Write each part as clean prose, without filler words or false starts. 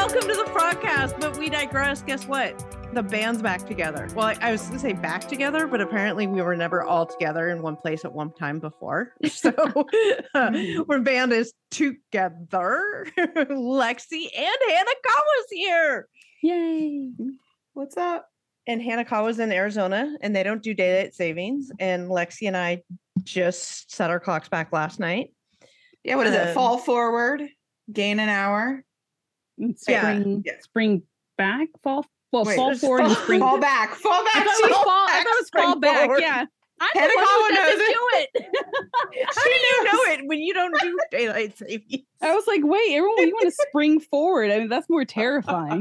Welcome to the Frogcast, but we digress. Guess what? The band's back together. Well, I was going to say back together, but apparently we were never all together in one place at one time before. So our band is together. Lexi and Hanakawa's here. Yay. What's up? And Hanakawa's in Arizona, and they don't do daylight savings. And Lexi and I just set our clocks back last night. Yeah, what is it? Fall forward, gain an hour. Spring back, fall forward, and spring. Fall back. I thought it was fall back. Forward. Yeah. I'm Hanakawa the one who knows doesn't it. do it. How do you know it when you don't do daylight savings? I was like, wait, everyone, you want to spring forward. I mean, that's more terrifying.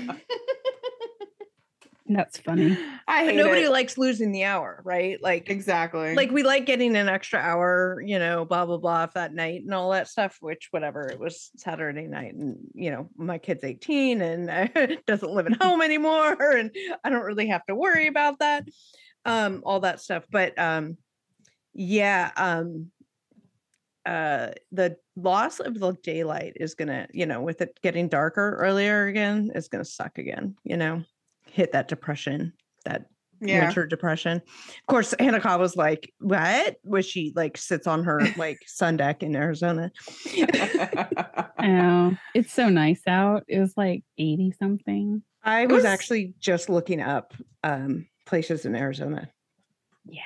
That's funny. I hate Nobody it. likes losing the hour, right? Like Exactly. like we like getting an extra hour, blah blah blah, if that night and all that stuff. Which whatever, it was Saturday night, and my kid's 18 and doesn't live at home anymore, and I don't really have to worry about that, all that stuff. But the loss of the daylight is gonna, with it getting darker earlier again, is gonna suck again. Hit that depression, that winter depression. Of course, Hanakawa was like, what? Was she like sits on her like sun deck in Arizona? Oh, it's so nice out. It was like 80 something. I was actually just looking up places in Arizona. Yeah.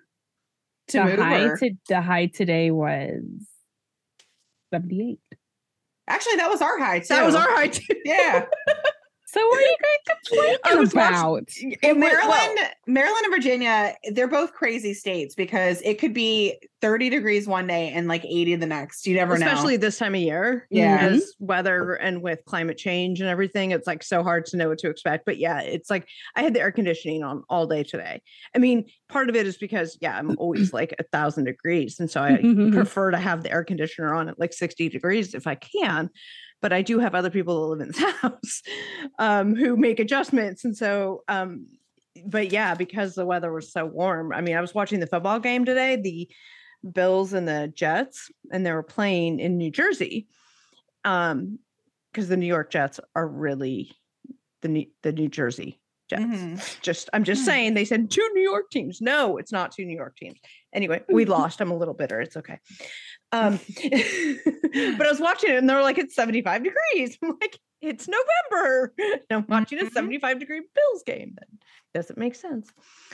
To The high today was 78. Actually, that was our high too. That was our high too. Yeah. So what are you guys complaining about? Maryland and Virginia, they're both crazy states because it could be 30 degrees one day and like 80 the next. You never know. Especially this time of year. Yeah. As weather and with climate change and everything, it's like so hard to know what to expect. But yeah, it's like I had the air conditioning on all day today. I mean, part of it is because, I'm always like 1,000 degrees. And so I prefer to have the air conditioner on at like 60 degrees if I can. But I do have other people that live in this house who make adjustments. And so, but yeah, because the weather was so warm. I mean, I was watching the football game today, the Bills and the Jets, and they were playing in New Jersey because the New York Jets are really the New Jersey Jets. Mm-hmm. I'm just saying, they said 2 New York teams. No, it's not 2 New York teams. Anyway, we lost. I'm a little bitter. It's okay. But I was watching it and they were like, it's 75 degrees. I'm like, it's November. And I'm watching a 75-degree Bills game. That doesn't make sense.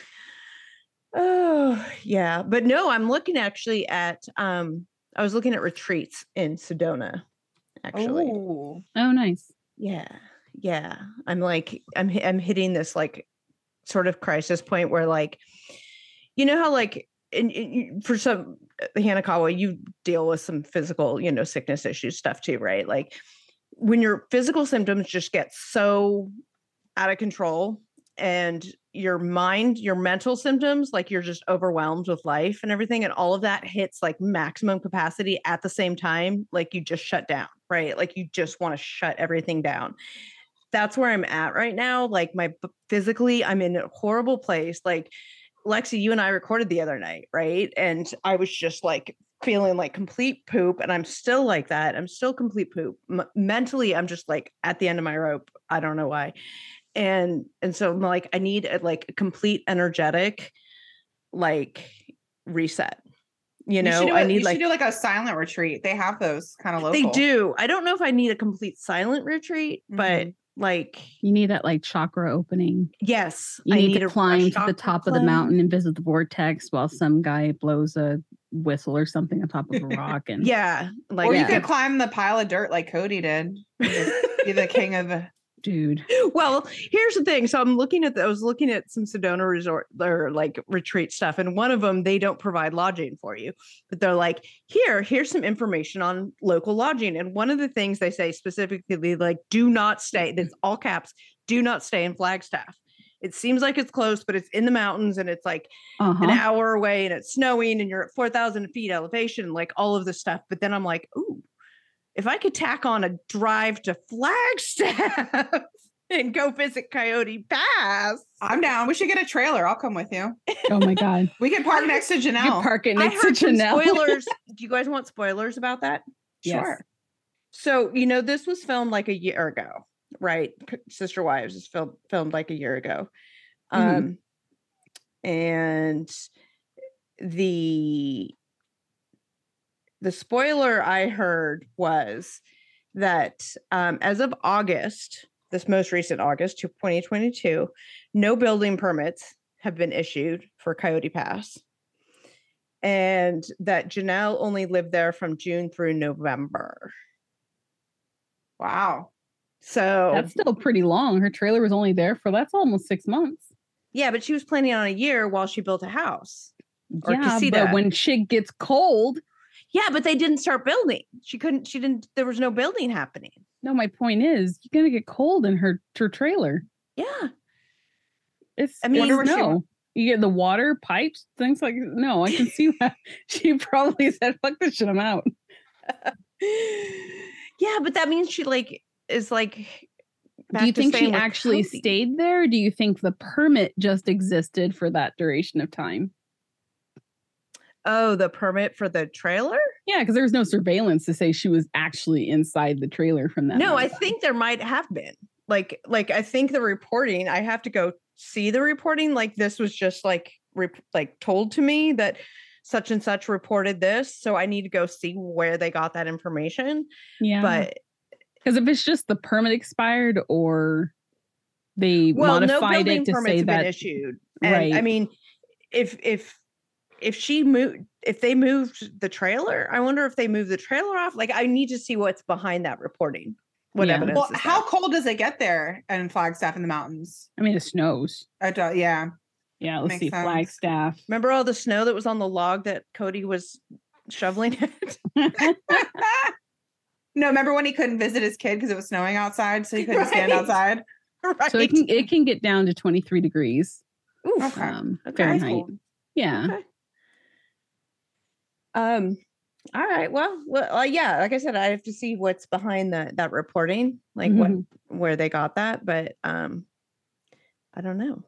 Oh, yeah. But no, I'm looking actually at, I was looking at retreats in Sedona, actually. Oh, nice. Yeah. Yeah. I'm hitting this like sort of crisis point where like, how like, for some Hanakawa, you deal with some physical, sickness issues stuff too, right? Like when your physical symptoms just get so out of control and your mental symptoms, like you're just overwhelmed with life and everything. And all of that hits like maximum capacity at the same time. Like you just shut down, right? Like you just want to shut everything down. That's where I'm at right now. Like physically, I'm in a horrible place. Like Lexi, you and I recorded the other night, right? And I was just like feeling like complete poop, and I'm still like that. I'm still complete poop. Mentally, I'm just like at the end of my rope. I don't know why. And so I'm like, I need a complete energetic like reset. I need you should do like a silent retreat. They have those kind of local. They do. I don't know if I need a complete silent retreat, but like you need that like chakra opening. Yes. You need to climb to the top of the mountain and visit the vortex while some guy blows a whistle or something on top of a rock. And or you could climb the pile of dirt like Cody did. Be the king of the dude. Well, here's the thing. So I was looking at some Sedona resort or like retreat stuff. And one of them, they don't provide lodging for you, but they're like, here's some information on local lodging. And one of the things they say specifically, like, do not stay, that's all caps, do not stay in Flagstaff. It seems like it's close, but it's in the mountains and it's like an hour away and it's snowing and you're at 4,000 feet elevation, like all of this stuff. But then I'm like, ooh, if I could tack on a drive to Flagstaff and go visit Coyote Pass. I'm down. We should get a trailer. I'll come with you. Oh my God. We can park next to Janelle. You park it next to Janelle. Spoilers. Do you guys want spoilers about that? Yes. Sure. So, this was filmed like a year ago. right? Sister Wives is filmed like a year ago. Mhm. And the spoiler I heard was that as of August, this most recent August 2022, no building permits have been issued for Coyote Pass. And that Janelle only lived there from June through November. Wow. So That's still pretty long. Her trailer was only there for that's almost 6 months. yeah, but she was planning on a year while she built a house. Or Yeah, casita. but when shit gets cold, Yeah, but they didn't start building. She didn't, there was no building happening. no, my point is you're gonna get cold in her trailer. Yeah. It's I mean, no. You get the water pipes, things like no. I can see that she probably said, "Fuck this shit, I'm out." Yeah, but that means she like is like. Do you think she with actually Cody. stayed there? Or do you think the permit just existed for that duration of time? Oh, the permit for the trailer? Yeah, because there's no surveillance to say she was actually inside the trailer from that. No, I think there might have been. Like I think the reporting, I have to go see the reporting. Like this was just like told to me that such and such reported this. So I need to go see where they got that information. Yeah. But because if it's just the permit expired or they modified no building it to permits say have that been issued. And right. I mean, if they moved the trailer, I wonder if they moved the trailer off. Like I need to see what's behind that reporting. What evidence? Well, how cold does it get there in Flagstaff in the mountains? I mean, it snows. Yeah. Yeah, let's see. Sense. Flagstaff. Remember all the snow that was on the log that Cody was shoveling it? No, remember when he couldn't visit his kid because it was snowing outside, so he couldn't stand outside? Right. So it can get down to 23 degrees. Oof. Fahrenheit. Cool. Yeah. Okay. All right. Well, yeah. Like I said, I have to see what's behind that reporting, like where they got that. But I don't know.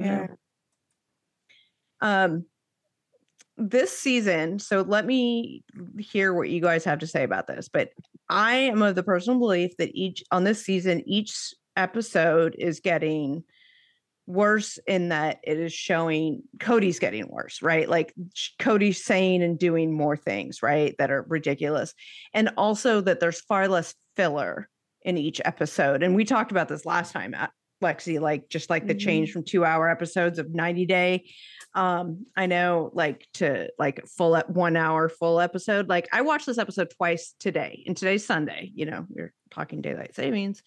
This season, so let me hear what you guys have to say about this. But I am of the personal belief that each episode is getting worse in that it is showing Cody's getting worse, right? Like Cody's saying and doing more things, right, that are ridiculous. And also that there's far less filler in each episode. And we talked about this last time, Lexi, like just like the change from 2-hour episodes of 90 Day. I know like to like full 1 hour full episode. Like I watched this episode twice today, and today's Sunday, you know, we're talking daylight savings.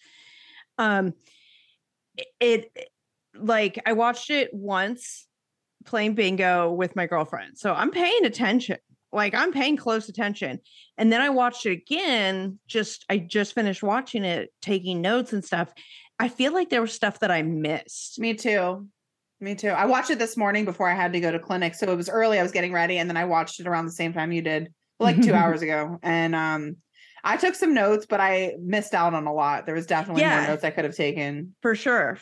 It like I watched it once playing bingo with my girlfriend. So I'm paying attention. Like I'm paying close attention. And then I watched it again. I just finished watching it, taking notes and stuff. I feel like there was stuff that I missed. Me too. I watched it this morning before I had to go to clinic. So it was early. I was getting ready. And then I watched it around the same time you did, like 2 hours ago. And I took some notes, but I missed out on a lot. There was definitely more notes I could have taken. For sure.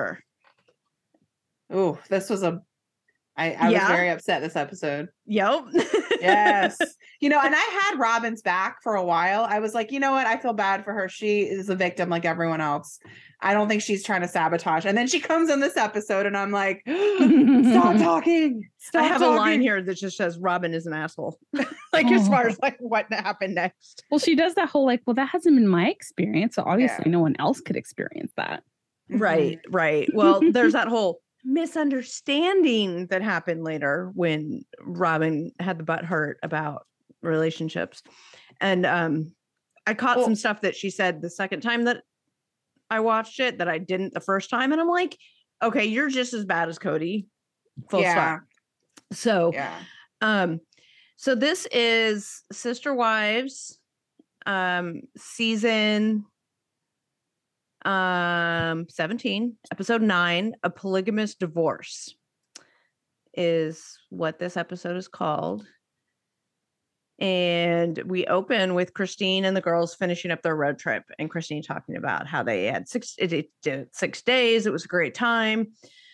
Oh, this was I was very upset this episode. Yep. Yes. You know, and I had Robin's back for a while. I was like, you know what? I feel bad for her. She is a victim like everyone else. I don't think she's trying to sabotage. And then she comes in this episode and I'm like, stop talking. I have a line here that just says Robin is an asshole. Like as far as like what happened next. Well, she does that whole like, well, that hasn't been my experience. So obviously no one else could experience that. Right. Well, there's that whole misunderstanding that happened later when Robin had the butt hurt about relationships. And I caught some stuff that she said the second time that I watched it that I didn't the first time. And I'm like, okay, you're just as bad as Cody. Full stop. So, so this is Sister Wives, season 17, episode 9, A Polygamous Divorce is what this episode is called. And we open with Christine and the girls finishing up their road trip, and Christine talking about how they had 6 days. It was a great time.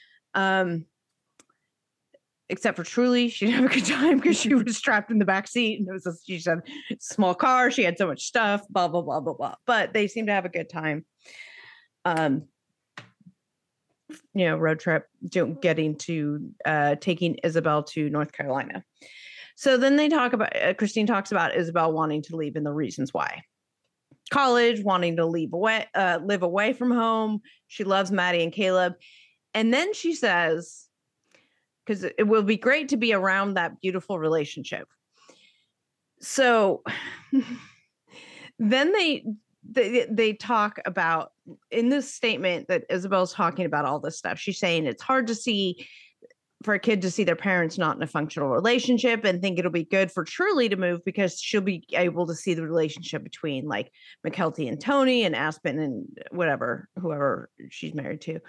Except for Truly, she didn't have a good time because she was strapped in the back seat, and it was she said small car. She had so much stuff, blah blah blah blah blah. But they seemed to have a good time. road trip, getting to taking Isabel to North Carolina. So then they talk about, Christine talks about Isabel wanting to leave and the reasons why. College, wanting to live away from home. She loves Maddie and Caleb. And then she says, because it will be great to be around that beautiful relationship. So then they talk about, in this statement that Isabel's talking about all this stuff, she's saying it's hard for a kid to see their parents not in a functional relationship, and think it'll be good for Truly to move because she'll be able to see the relationship between like Mykelti and Tony and Aspen and whoever she's married to.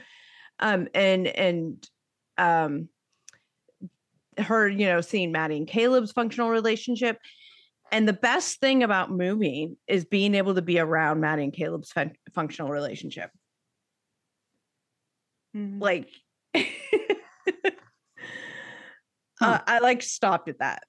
Her, seeing Maddie and Caleb's functional relationship. And the best thing about moving is being able to be around Maddie and Caleb's functional relationship. Mhm. Like, I like stopped at that.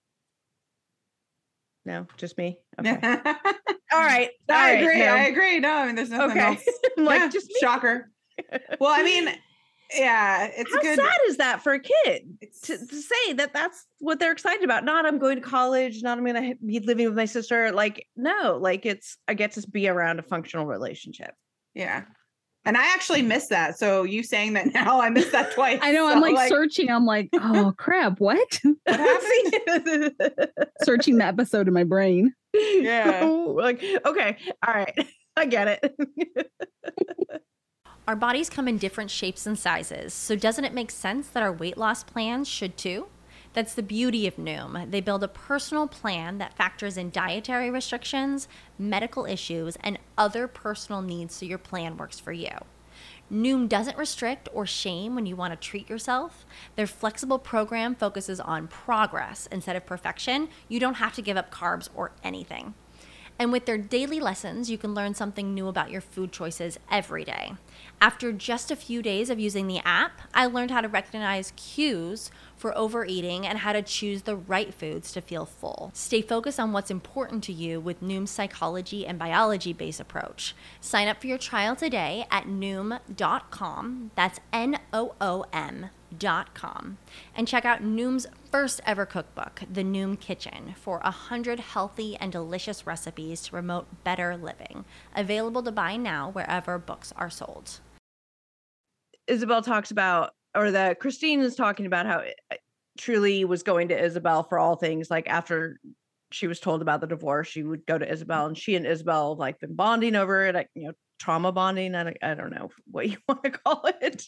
No, just me. Okay. All right. I agree. No. I agree. No, I mean, there's nothing else. I'm like, Yeah, just me. shocker. Well, I mean, yeah, it's How good. sad is that for a kid to say that that's what they're excited about? Not I'm going to college, not I'm going to be living with my sister. Like, no, like I get to be around a functional relationship. Yeah. And I actually missed that. So you saying that now, I missed that twice. I know. So, I'm like searching. I'm like, oh crap, what? What happened? Searching that episode in my brain. Yeah. Like, okay. All right. I get it. Our bodies come in different shapes and sizes, so doesn't it make sense that our weight loss plans should too? That's the beauty of Noom. They build a personal plan that factors in dietary restrictions, medical issues, and other personal needs so your plan works for you. Noom doesn't restrict or shame when you want to treat yourself. Their flexible program focuses on progress instead of perfection. You don't have to give up carbs or anything. And with their daily lessons, you can learn something new about your food choices every day. After just a few days of using the app, I learned how to recognize cues for overeating and how to choose the right foods to feel full. Stay focused on what's important to you with Noom's psychology and biology-based approach. Sign up for your trial today at Noom.com. That's Noom.com. And check out Noom's first ever cookbook, The Noom Kitchen, for 100 healthy and delicious recipes to promote better living. Available to buy now wherever books are sold. Isabel talks about, or that Christine is talking about how Truly was going to Isabel for all things. Like after she was told about the divorce, she would go to Isabel, and she and Isabel have like been bonding over it, trauma bonding. I don't know what you want to call it.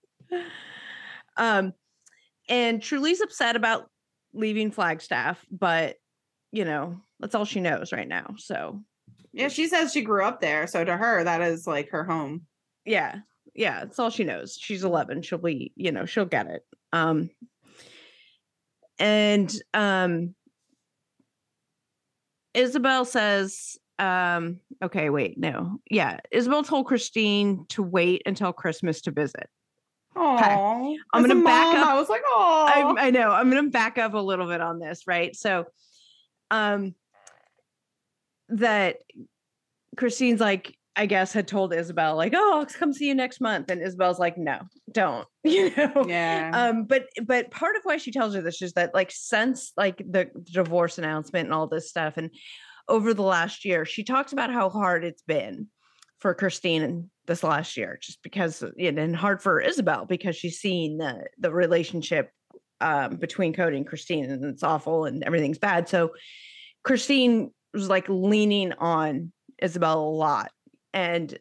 And Truly's upset about leaving Flagstaff, but that's all she knows right now. So Yeah, she says she grew up there. So to her, that is like her home. Yeah, that's all she knows. She's 11. She'll be, she'll get it. Isabel says, okay, wait, no. Yeah, Isabel told Christine to wait until Christmas to visit. Oh, okay. I'm going to back up. I was like, oh, I know. I'm going to back up a little bit on this, right? So, that Christine's like, I guess had told Isabel like, oh, I'll come see you next month. And Isabel's like, no, don't, Yeah. But part of why she tells her this is that like, since like the divorce announcement and all this stuff, and over the last year, she talks about how hard it's been for Christine this last year, just because, and hard for Isabel because she's seen the relationship between Cody and Christine, and it's awful and everything's bad. So Christine was like leaning on Isabel a lot. And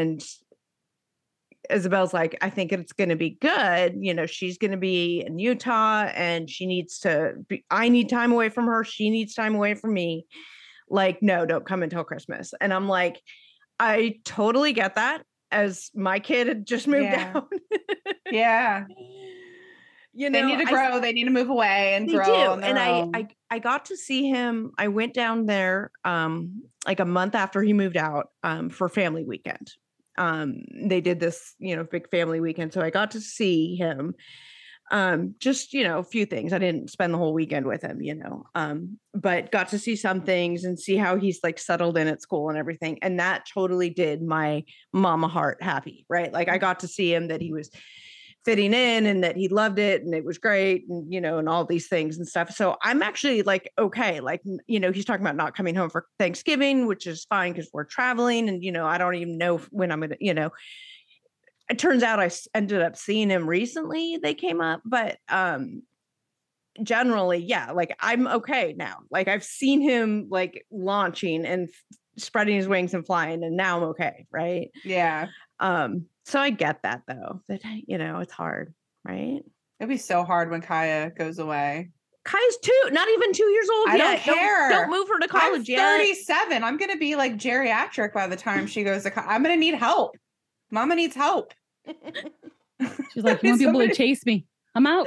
Isabel's like, I think it's going to be good. She's going to be in Utah and she needs to be, I need time away from her. She needs time away from me. Like, no, don't come until Christmas. And I'm like, I totally get that, as my kid had just moved out. Yeah. They need to grow. They need to move away and grow. They do. And I got to see him. I went down there like a month after he moved out for family weekend. They did this, big family weekend. So I got to see him. Just, a few things. I didn't spend the whole weekend with him, but got to see some things and see how he's like settled in at school and everything. And that totally did my mama heart happy, right? Like I got to see him that he was fitting in and that he loved it and it was great and, and all these things and stuff. So I'm actually like, okay, like, he's talking about not coming home for Thanksgiving, which is fine because we're traveling and, I don't even know when I'm going to, it turns out I ended up seeing him recently. They came up, but generally, yeah, like I'm okay now. Like I've seen him like launching and spreading his wings and flying, and now I'm okay, right? Yeah. So I get that though, that it's hard, right? It'd be so hard when Kaya goes away. Kaya's not even 2 years old I yet. don't care. Don't move her to college I'm yet. 37. I'm gonna be like geriatric by the time she goes to I'm gonna need help. Mama needs help. She's like, you won't be able to chase me. I'm out.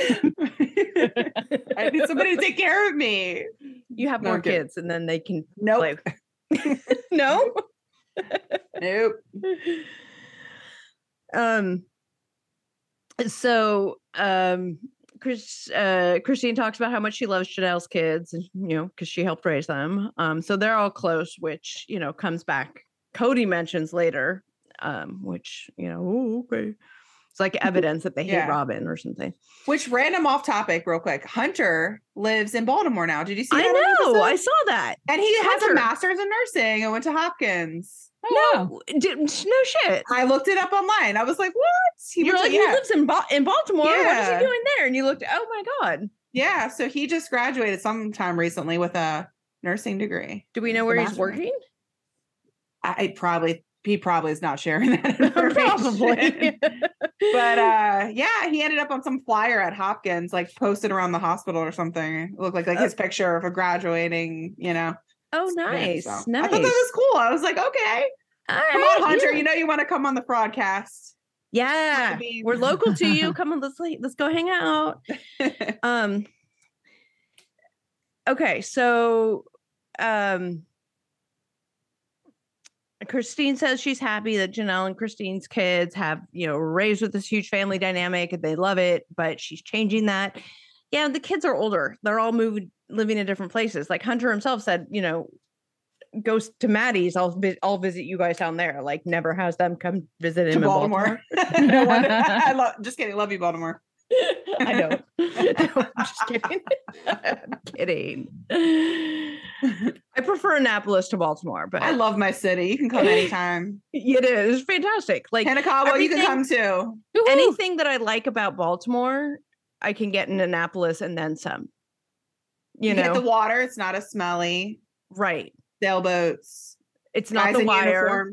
I need somebody to take care of me. You have more kids and then they can Nope. play. No? Nope. So Christine talks about how much she loves Janelle's kids and because she helped raise them. So they're all close, which comes back. Cody mentions later, which okay. It's like evidence that they hate Robin or something. Which, random off topic real quick, Hunter lives in Baltimore now. Did you see that? I know. I saw that. And he has a master's in nursing and went to Hopkins. No shit. I looked it up online. I was like, what? He lives in Baltimore. Yeah. What is he doing there? And you looked, oh my God. Yeah. So he just graduated sometime recently with a nursing degree. Do we know where he's working? He probably is not sharing that information. Probably. But he ended up on some flyer at Hopkins, like posted around the hospital or something. It looked like his picture of a graduating, Oh, nice. So Nice. I thought that was cool. I was like, okay. All come right, on, Hunter. Yeah. You want to come on the broadcast. Yeah. We're local to you. Come on, let's go hang out. Okay, so Christine says she's happy that Janelle and Christine's kids have, raised with this huge family dynamic and they love it, but she's changing that. Yeah, the kids are older. They're all living in different places. Like Hunter himself said, go to Maddie's. I'll visit you guys down there. Like never has them come visit him in Baltimore. Just kidding. Love you, Baltimore. I know. No, I'm just kidding. I'm kidding. I prefer Annapolis to Baltimore, but I love my city. You can come anytime. It is fantastic. Like Hanakawa, you can come too. Anything that I like about Baltimore, I can get in Annapolis and then some. You know, get the water. It's not as smelly. Right. Sailboats. It's not the wire.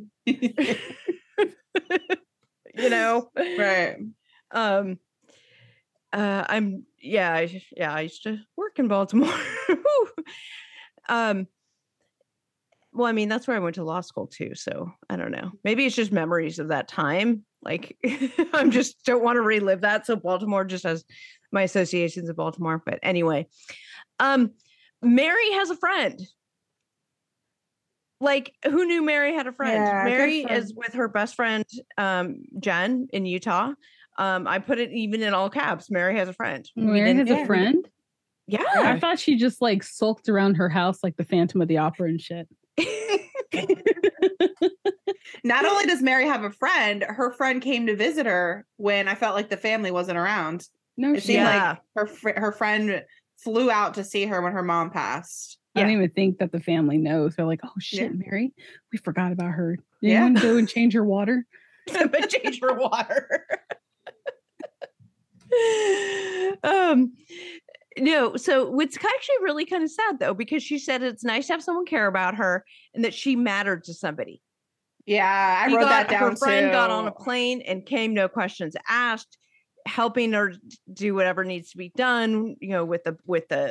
Right. I used to work in Baltimore. Well, I mean, that's where I went to law school too. So I don't know. Maybe it's just memories of that time. Like I'm just don't want to relive that. So Baltimore just has my associations of Baltimore. But anyway, Mary has a friend. Like, who knew Mary had a friend? Yeah, Mary is with her best friend, Jen, in Utah. I put it even in all caps. Mary has a friend. Mary has a friend? Yeah. I thought she just like sulked around her house like the Phantom of the Opera and shit. Not only does Mary have a friend, her friend came to visit her when I felt like the family wasn't around. No, it seemed like her friend flew out to see her when her mom passed. I don't even think that the family knows. They're like, oh shit, Mary, we forgot about her. Did anyone go and change her water? Change her water. No, so it's actually really kind of sad though, because she said it's nice to have someone care about her and that she mattered to somebody. Yeah, I wrote that down. Her friend got on a plane and came, no questions asked, helping her do whatever needs to be done, with the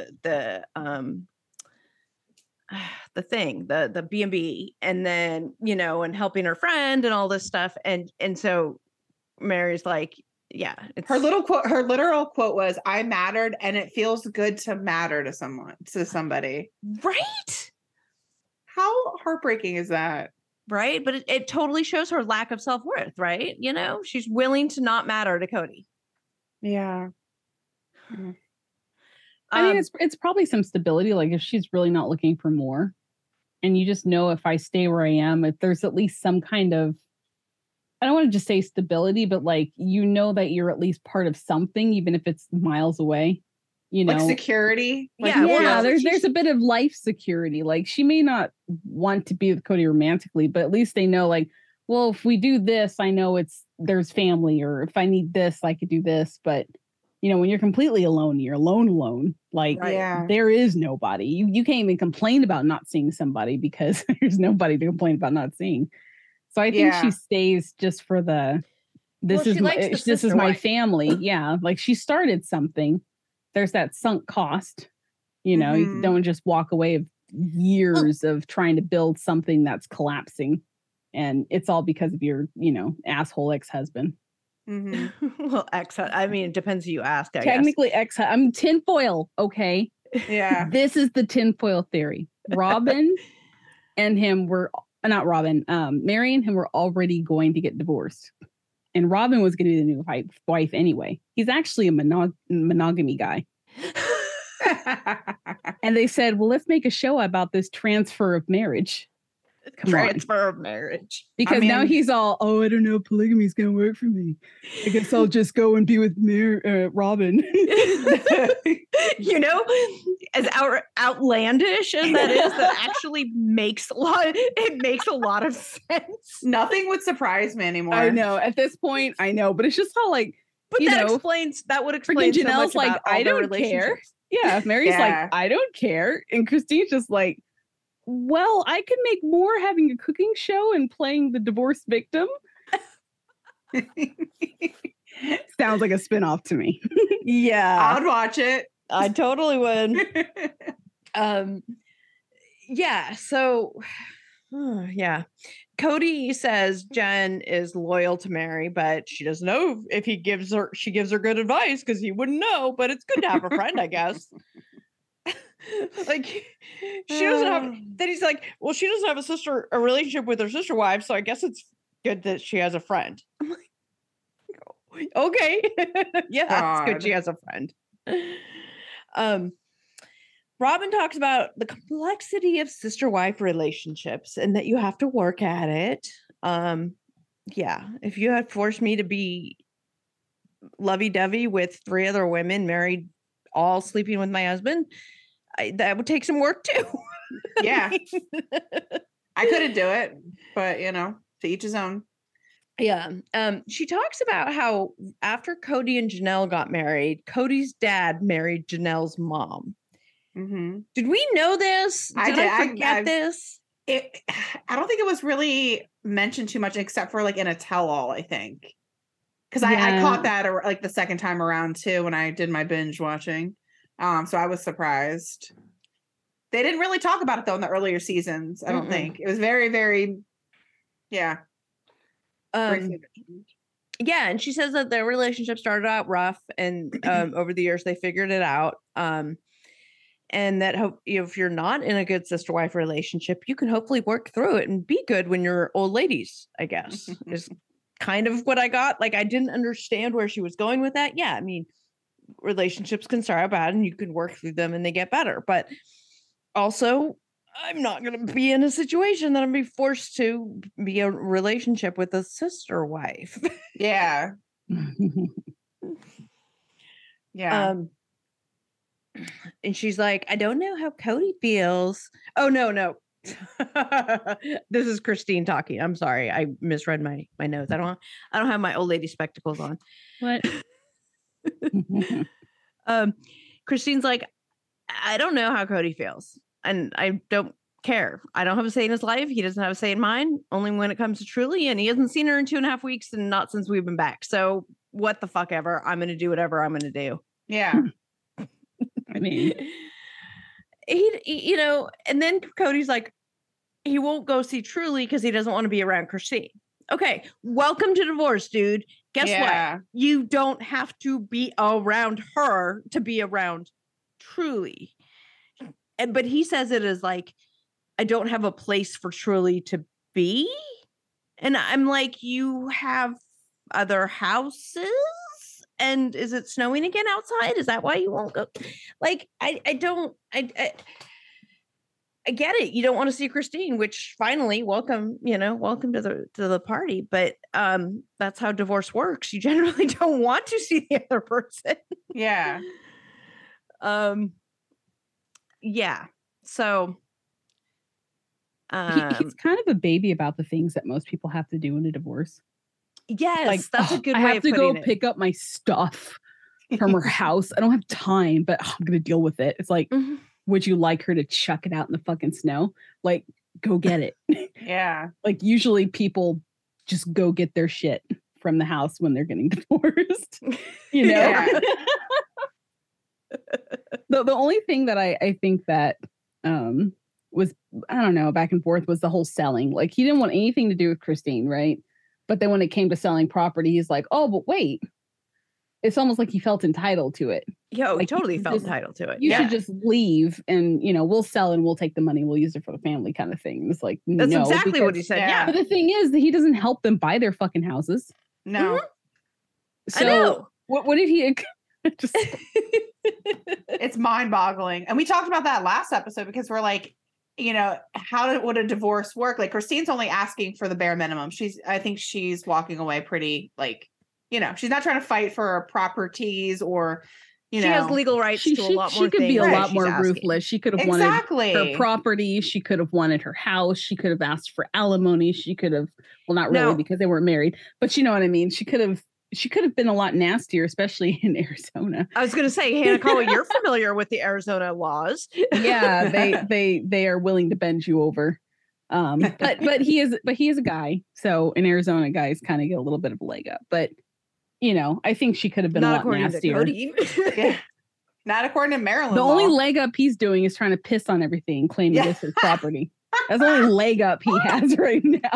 thing, the B&B, and then, and helping her friend and all this stuff. And so Mary's like, yeah, her literal quote was, I mattered and it feels good to matter to somebody. Right. How heartbreaking is that? Right. But it totally shows her lack of self-worth, right? She's willing to not matter to Cody. Yeah. I mean, it's probably some stability. Like if she's really not looking for more, and you just know if I stay where I am, if there's at least some kind of, I don't want to just say stability, but like, you know that you're at least part of something, even if it's miles away, you know, like security. Like, yeah. There's a bit of life security. Like she may not want to be with Cody romantically, but at least they know like, well, if we do this, I know there's family, or if I need this, I could do this. But you know, when you're completely alone, you're alone. Like there is nobody. You can't even complain about not seeing somebody because there's nobody to complain about not seeing. So I think she stays just for this is my family. Yeah. Like she started something. There's that sunk cost. You know, you don't just walk away of years of trying to build something that's collapsing. And it's all because of your, you know, asshole ex-husband. Well, I mean, it depends who you ask. Technically, I'm tinfoil. Okay. Yeah. This is the tinfoil theory. Robin and him were not Robin. Mary and him were already going to get divorced, and Robin was going to be the new wife anyway. He's actually a monogamy guy. And they said, well, let's make a show about this transfer of marriage. Transfer of marriage. Because now he's all, I don't know, polygamy's gonna work for me. I guess I'll just go and be with Robin. You know, as outlandish as that is, that actually makes a lot of sense. Nothing would surprise me anymore. I know. At this point, I know, but it's just how like, but that would explain Janelle's so much like, about all I don't care. Yeah, Mary's like, I don't care, and Christine's just like, well, I could make more having a cooking show and playing the divorced victim. Sounds like a spinoff to me. Yeah. I'd watch it. I totally would. Yeah. So, yeah. Cody says Jen is loyal to Mary, but she doesn't know if she gives her good advice because he wouldn't know, but it's good to have a friend, I guess. Like she doesn't have then he's like, well, she doesn't have a relationship with her sister wife, so I guess it's good that she has a friend. I'm like, okay. Yeah, it's good she has a friend. Robin talks about the complexity of sister wife relationships and that you have to work at it. Yeah, if you had forced me to be lovey-dovey with 3 other women married, all sleeping with my husband, that would take some work too. Yeah. I couldn't do it, but you know, to each his own. Yeah. She talks about how after Cody and Janelle got married, Cody's dad married Janelle's mom. Did we know this? Did I forget this? I don't think it was really mentioned too much, except for like in a tell-all, I think. Because I caught that like the second time around too when I did my binge watching. So I was surprised. They didn't really talk about it though in the earlier seasons. I don't think it was very, very, yeah. Yeah, and she says that their relationship started out rough, and over the years they figured it out. And that if you're not in a good sister wife relationship, you can hopefully work through it and be good when you're old ladies. I guess is kind of what I got. Like I didn't understand where she was going with that. Yeah, I mean, relationships can start out bad and you can work through them and they get better, but also I'm not going to be in a situation that I'm be forced to be a relationship with a sister wife. Yeah. Yeah. And she's like, I don't know how Cody feels. Oh no. This is Christine talking. I'm sorry. I misread my notes. I don't have my old lady spectacles on. What? Christine's like, I don't know how Cody feels, and I don't care. I don't have a say in his life. He doesn't have a say in mine, only when it comes to Truly, and he hasn't seen her in 2.5 weeks and not since we've been back. So what the fuck ever. I'm going to do whatever I'm going to do. Yeah. I mean, he, you know, and then Cody's like, he won't go see Truly because he doesn't want to be around Christine. Okay, welcome to divorce, dude. Guess what? You don't have to be around her to be around Truly. But he says it as like, I don't have a place for Truly to be. And I'm like, you have other houses And is it snowing again outside? Is that why you won't go? Like, I get it. You don't want to see Christine, which finally, welcome to the party. But that's how divorce works. You generally don't want to see the other person. Yeah. Yeah. So he's kind of a baby about the things that most people have to do in a divorce. yes, Like, that's a good I way have of to go putting it. pick up my stuff from her house. I don't have time, but I'm gonna deal with it. It's like, Mhm. would you like her to chuck it out in the fucking snow? Like, go get it. Yeah. Like, usually people just go get their shit from the house when they're getting divorced. You know? Yeah. The only thing that I think that was, I don't know, back and forth was the whole selling. Like, he didn't want anything to do with Christine, right? But then when it came to selling property, he's like, oh, but wait. It's almost like he felt entitled to it. Yo, Like, totally you felt just- entitled to it. You Yeah. should just leave and, we'll sell and we'll take the money. We'll use it for the family kind of thing. It's like, That's no, exactly what he because- said. yeah. Yeah. But the thing is that he doesn't help them buy their fucking houses. No. So I know. what did he just It's mind-boggling. And we talked about that last episode because we're like, would a divorce work? Like, Christine's only asking for the bare minimum. I think she's walking away pretty, like, she's not trying to fight for her properties or, She has legal rights to a lot more she could things. be a than lot she's more asking. ruthless. She could have wanted exactly her property. She could have wanted her house. She could have asked for alimony. She could have, well, not really No. because they weren't married, but you know what I mean? She could have been a lot nastier, especially in Arizona. I was going to say, Hanakawa, you're familiar with the Arizona laws. Yeah, they are willing to bend you over. But he is a guy. So in Arizona, guys kind of get a little bit of a leg up. But I think she could have been Not a lot according nastier. to Cody. Yeah. Not according to Maryland. The only law. leg up he's doing is trying to piss on everything, claiming it's his property. That's the only leg up he has right now.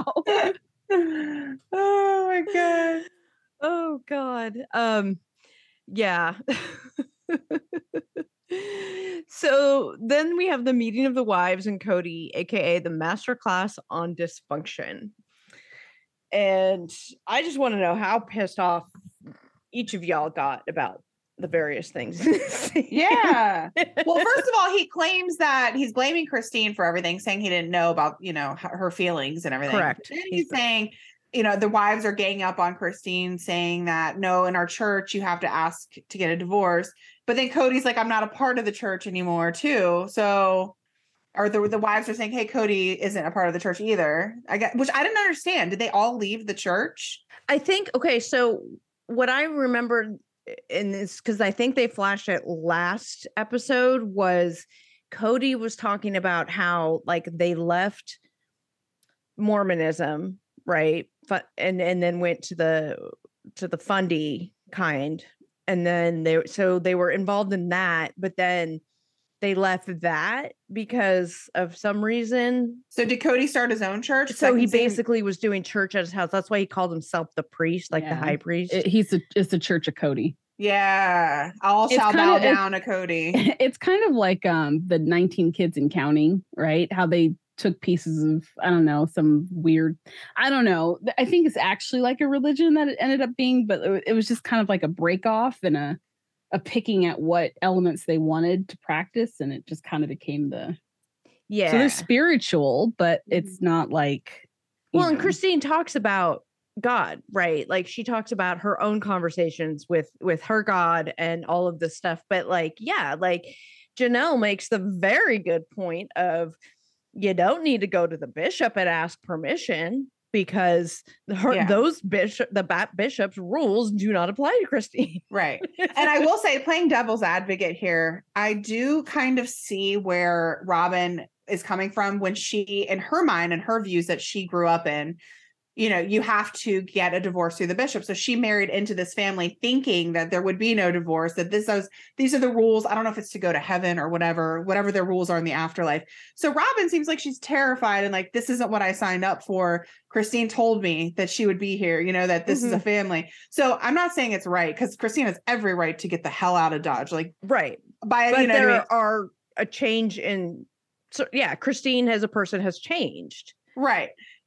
Oh my god. Oh God. Yeah. So then we have the meeting of the wives and Cody, aka the masterclass on dysfunction. And I just want to know how pissed off each of y'all got about the various things. Yeah. Well, first of all, he claims that he's blaming Christine for everything, saying he didn't know about, her feelings and everything. Correct. Then he's saying, the wives are ganging up on Christine, saying that no, in our church, you have to ask to get a divorce. But then Cody's like, I'm not a part of the church anymore, too. So, or the wives are saying, hey, Cody isn't a part of the church either. Which I didn't understand. Did they all leave the church? I think, okay, so what I remembered in this, because I think they flashed it last episode, was Cody was talking about how like they left Mormonism, right? And then went to the fundy kind. And then they were involved in that, but then they left that because of some reason. So did Cody start his own church? So he basically was doing church at his house. That's why he called himself the priest, like the Yeah. high priest. It's the Church of Cody. Yeah. All It's shall kinda- bow down to Cody. It's kind of like the 19 Kids and Counting, right? How they took pieces of, I don't know, some weird, I don't know. I think it's actually like a religion that it ended up being, but it was just kind of like a break off and a picking at what elements they wanted to practice. And it just kind of became Yeah. So they're spiritual, but it's not like. Well, and Christine talks about God, right? Like she talks about her own conversations with her God and all of this stuff. But like, yeah, like Janelle makes the very good point of you don't need to go to the bishop and ask permission because those bishop's rules do not apply to Christine. Right. And I will say, playing devil's advocate here, I do kind of see where Robin is coming from when she, in her mind and her views that she grew up in, you have to get a divorce through the bishop. So she married into this family thinking that there would be no divorce, that these are the rules. I don't know if it's to go to heaven or whatever their rules are in the afterlife. So Robin seems like she's terrified and like, this isn't what I signed up for. Christine told me that she would be here, that this is a family. So I'm not saying it's right because Christine has every right to get the hell out of Dodge. Like, right. But there are a change in, so yeah, Christine as a person has changed. Right.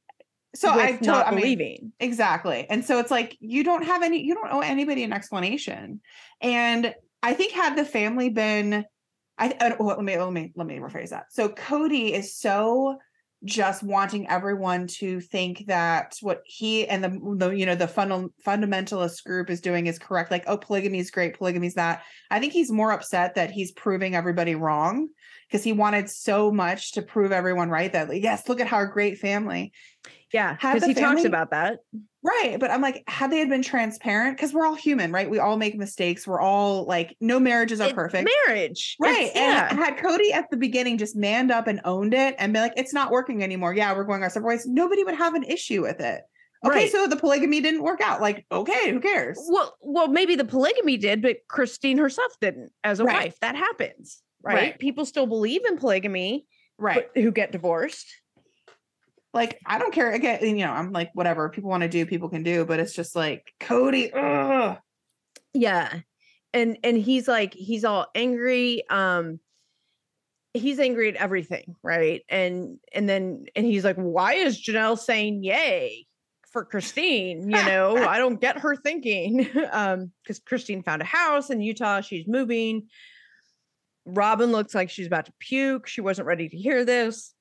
So with not believing. Exactly. And so it's like, you don't owe anybody an explanation. And I think had the family been, let me rephrase that. So Cody is so just wanting everyone to think that what he and the fundamentalist group is doing is correct. Like, oh, polygamy is great. Polygamy is that. I think he's more upset that he's proving everybody wrong, because he wanted so much to prove everyone right, that like, yes, look at our great family. Yeah, because he talks about that. Right. But I'm like, had they been transparent, because we're all human, right? We all make mistakes. We're all like, no marriages are perfect. Marriage. Right. And had Cody at the beginning just manned up and owned it and be like, it's not working anymore. Yeah, we're going our separate ways. Nobody would have an issue with it. Okay, right. So the polygamy didn't work out. Like, okay, who cares? Well, maybe the polygamy did, but Christine herself didn't as a wife. That happens, right? People still believe in polygamy, right? Who get divorced. Like, I don't care. Again, I'm like, whatever people want to do, people can do. But it's just like, Cody, ugh. Yeah. And he's like, he's all angry. He's angry at everything, right? And he's like, why is Janelle saying yay for Christine? I don't get her thinking. Because Christine found a house in Utah. She's moving. Robin looks like she's about to puke. She wasn't ready to hear this.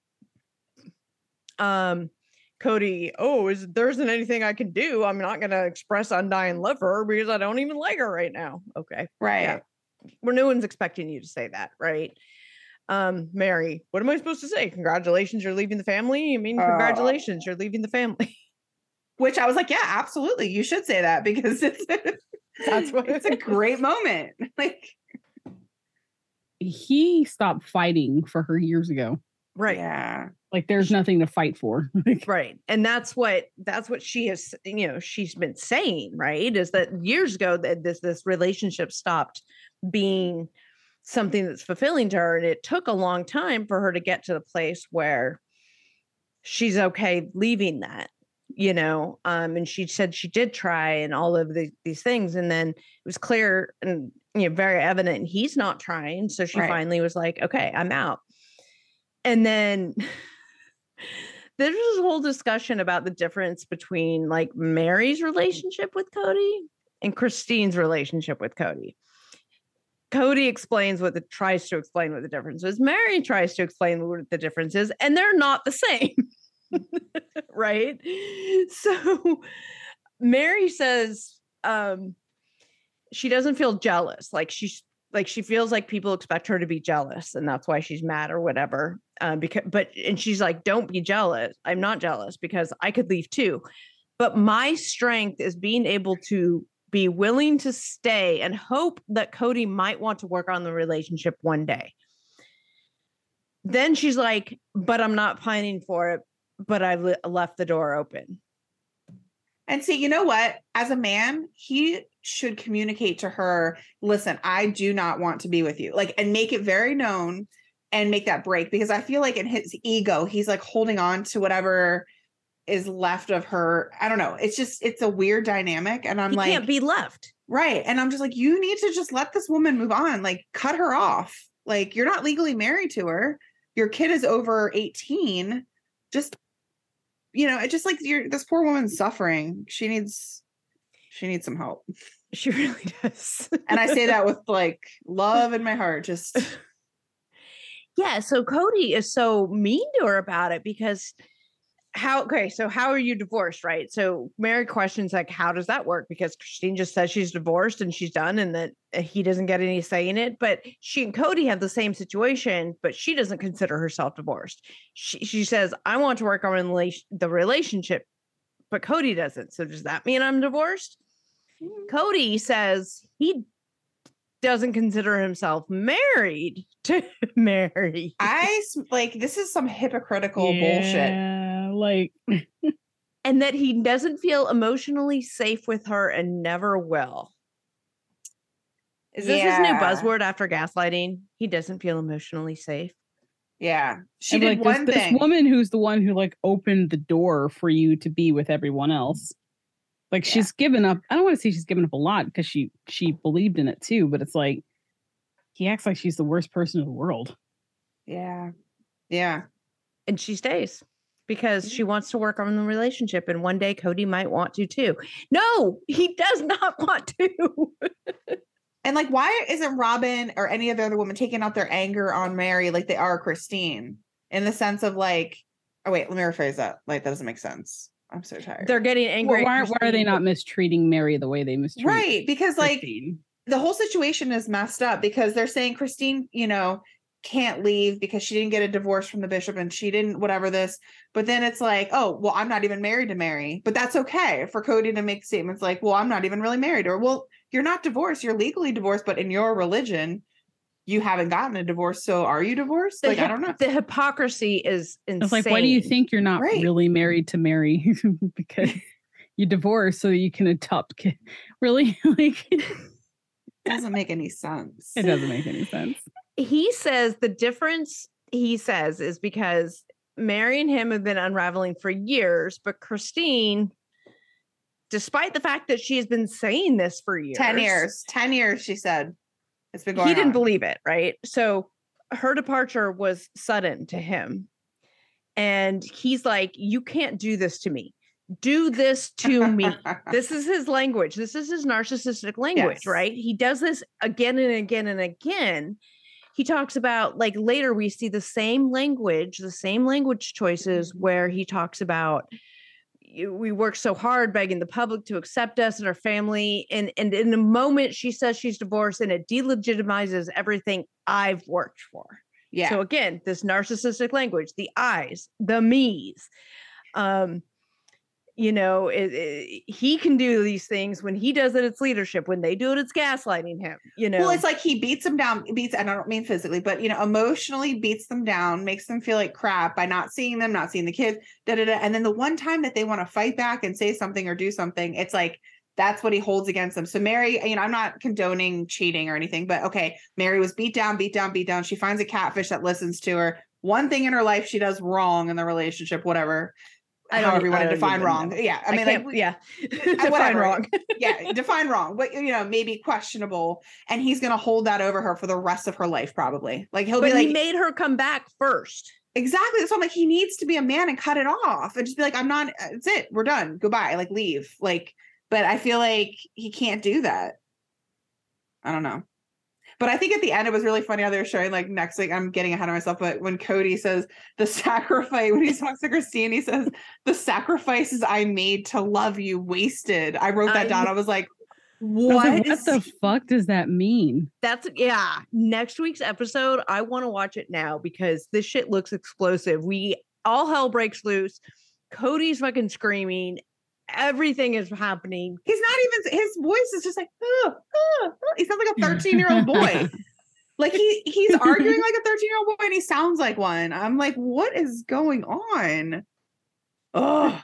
Cody, there isn't anything I can do. I'm not going to express undying love for her because I don't even like her right now. Okay. Right. Yeah. Well, no one's expecting you to say that. Right. Mary, what am I supposed to say? Congratulations, you're leaving the family. Congratulations, you're leaving the family. Which I was like, yeah, absolutely. You should say that, because it's a great moment. Like, he stopped fighting for her years ago. Right. Yeah. Like, there's nothing to fight for. Right. And that's what she has, she's been saying, right? Is that years ago that this relationship stopped being something that's fulfilling to her. And it took a long time for her to get to the place where she's okay leaving that, and she said she did try and all of these things. And then it was clear and, very evident he's not trying. So she finally was like, okay, I'm out. And then there's this whole discussion about the difference between like Mary's relationship with Cody and Christine's relationship with Cody. Cody tries to explain what the difference is. Mary tries to explain what the difference is, and they're not the same. Right? So Mary says she doesn't feel jealous. She feels like people expect her to be jealous, and that's why she's mad or whatever. And she's like, don't be jealous. I'm not jealous because I could leave too. But my strength is being able to be willing to stay and hope that Cody might want to work on the relationship one day. Then she's like, but I'm not pining for it, but I left the door open. And see, you know what? As a man, he should communicate to her, listen, I do not want to be with you. Like, and make it very known and make that break. Because I feel like in his ego, he's like holding on to whatever is left of her. I don't know. It's a weird dynamic. And I'm like, can't be left. Right. And I'm just like, you need to just let this woman move on. Like, cut her off. Like, you're not legally married to her. Your kid is over 18. Just, it's just like this poor woman's suffering. She needs some help. She really does. And I say that with like love in my heart. Just yeah. So Cody is so mean to her about it because how are you divorced, right? So Mary questions like, how does that work? Because Christine just says she's divorced and she's done and that he doesn't get any say in it. But she and Cody have the same situation, but she doesn't consider herself divorced. She says, I want to work on the relationship, but Cody doesn't. So does that mean I'm divorced? Cody says he doesn't consider himself married to Mary. This is some hypocritical bullshit. Like, and that he doesn't feel emotionally safe with her and never will. Is this his new buzzword after gaslighting? He doesn't feel emotionally safe. Yeah. She and did like one thing. This woman who's the one who like opened the door for you to be with everyone else. Like she's given up. I don't want to say she's given up a lot because she believed in it too, but it's like he acts like she's the worst person in the world. Yeah. Yeah. And she stays. because she wants to work on the relationship, and one day Cody might want to too. No, he does not want to. And like, why isn't Robin or any of the other women taking out their anger on Mary like they are Christine? In the sense of like, oh wait, let me rephrase that. Like, that doesn't make sense. I'm so tired. They're getting angry. Why are they not mistreating Mary the way they mistreat Right, because Christine? like the whole situation is messed up because they're saying Christine, can't leave because she didn't get a divorce from the bishop and she didn't whatever this. But then it's like, oh, well, I'm not even married to Mary. But that's okay for Cody to make statements like, well, I'm not even really married. Or, well, you're not divorced. You're legally divorced. But in your religion, you haven't gotten a divorce. So are you divorced? Like, I don't know. The hypocrisy is insane. It's like, why do you think you're not really married to Mary? Because you divorced so you can adopt kids. Really? Like, it doesn't make any sense. It doesn't make any sense. He says the difference, is because Mary and him have been unraveling for years, but Christine, despite the fact that she has been saying this for years. 10 years, she said. It's been going on. He didn't believe it, right? So her departure was sudden to him. And he's like, you can't do this to me. Do this to me. This is his language. This is his narcissistic language, right? He does this again and again and again. He talks about, like, later we see the same language choices where he talks about, we work so hard begging the public to accept us and our family. And in the moment she says she's divorced, and it delegitimizes everything I've worked for. Yeah. So again, this narcissistic language, the I's, the me's, he can do these things. When he does it, it's leadership. When they do it, it's gaslighting him, Well, it's like he beats them down, and I don't mean physically, but, emotionally beats them down, makes them feel like crap by not seeing them, not seeing the kids, And then the one time that they want to fight back and say something or do something, it's like, that's what he holds against them. So Mary, I'm not condoning cheating or anything, but okay, Mary was beat down. She finds a catfish that listens to her. One thing in her life she does wrong in the relationship, whatever. However you want to define wrong. Yeah. I mean, define wrong. Yeah. Define wrong. But, maybe questionable. And he's going to hold that over her for the rest of her life, probably. Like he made her come back first. Exactly. So I'm like, he needs to be a man and cut it off and just be like, it's it. We're done. Goodbye. Like, leave. Like, but I feel like he can't do that. I don't know. But I think at the end, it was really funny how they were showing, like, next week, I'm getting ahead of myself, but when Cody says the sacrifice, when he talks to Christine, he says, the sacrifices I made to love you wasted. I wrote that down. I was like, what the fuck does that mean? Next week's episode, I want to watch it now because this shit looks explosive. All hell breaks loose. Cody's fucking screaming. Everything is happening. He's not even, his voice is just like, he sounds like a 13-year-old boy. Like he's arguing like a 13-year-old boy and he sounds like one. I'm like, what is going on? Oh,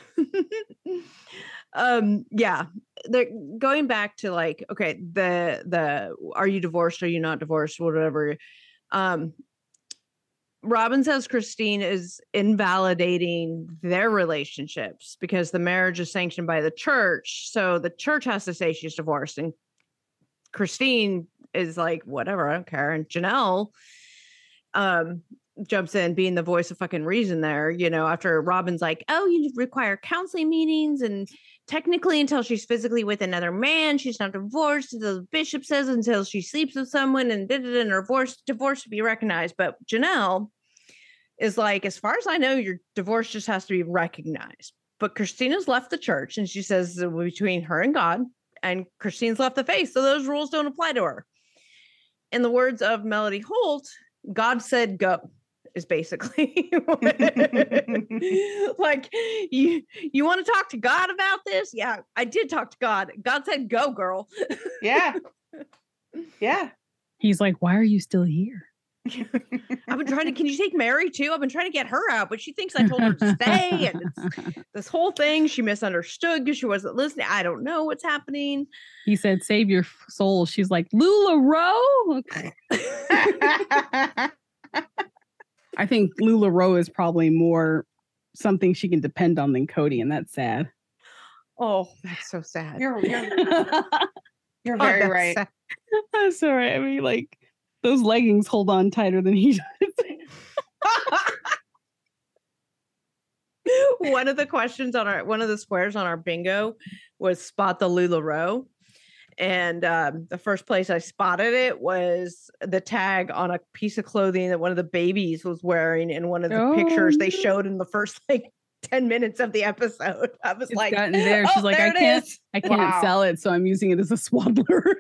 yeah. They're going back to like, okay, the are you divorced? Are you not divorced? Whatever. Robin says Christine is invalidating their relationships because the marriage is sanctioned by the church. So the church has to say she's divorced. And Christine is like, whatever, I don't care. And Janelle jumps in being the voice of fucking reason there, after Robin's like, oh, you require counseling meetings. And technically until she's physically with another man, she's not divorced. The bishop says until she sleeps with someone and her divorce to be recognized. But Janelle is like, as far as I know, your divorce just has to be recognized. But Christina's left the church and she says between her and God, and Christine's left the faith. So those rules don't apply to her. In the words of Melody Holt, God said go. Is basically like, you want to talk to God about this? Yeah, I did talk to God. God said, go, girl. Yeah. Yeah. He's like, why are you still here? I've been trying to, can you take Mary too? I've been trying to get her out, but she thinks I told her to stay. And it's this whole thing, she misunderstood because she wasn't listening. I don't know what's happening. He said, save your soul. She's like, LuLaRoe? Okay. I think LuLaRoe is probably more something she can depend on than Cody, and that's sad. Oh, that's so sad. You're very right. Sad. I'm sorry. I mean, like, those leggings hold on tighter than he does. one of the questions on one of the squares on our bingo was spot the LuLaRoe. And the first place I spotted it was the tag on a piece of clothing that one of the babies was wearing in one of the pictures they showed in the first like 10 minutes of the episode. I was like, gotten there. She's like, I can't sell it, so I'm using it as a swaddler.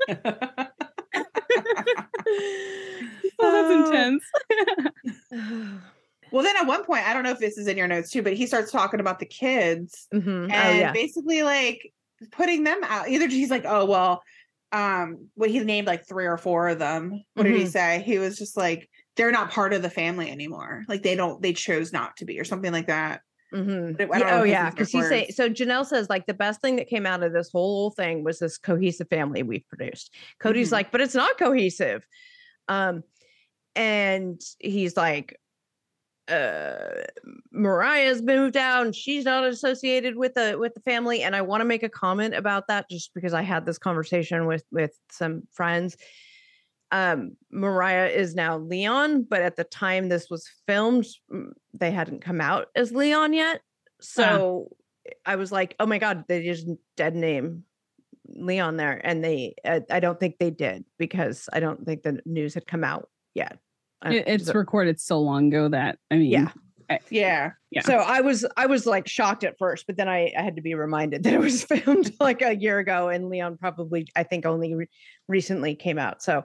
Oh, that's intense. Well, then at one point, I don't know if this is in your notes too, but he starts talking about the kids and basically like putting them out. Either he's like, oh, well, he named like 3 or 4 of them. What did he say? He was just like, they're not part of the family anymore. Like they chose not to be or something like that. Because he say so. Janelle says like the best thing that came out of this whole thing was this cohesive family we've produced. Cody's like, but it's not cohesive. And he's like, Mariah's moved out and she's not associated with the family. And I want to make a comment about that just because I had this conversation with some friends. Mariah is now Leon, but at the time this was filmed, they hadn't come out as Leon yet. So I was like, oh my God, they just dead name Leon there. And I don't think they did because I don't think the news had come out yet. It's recorded so long ago that, I mean, yeah. So I was like shocked at first, but then I had to be reminded that it was filmed like a year ago and Leon probably, I think only recently came out. So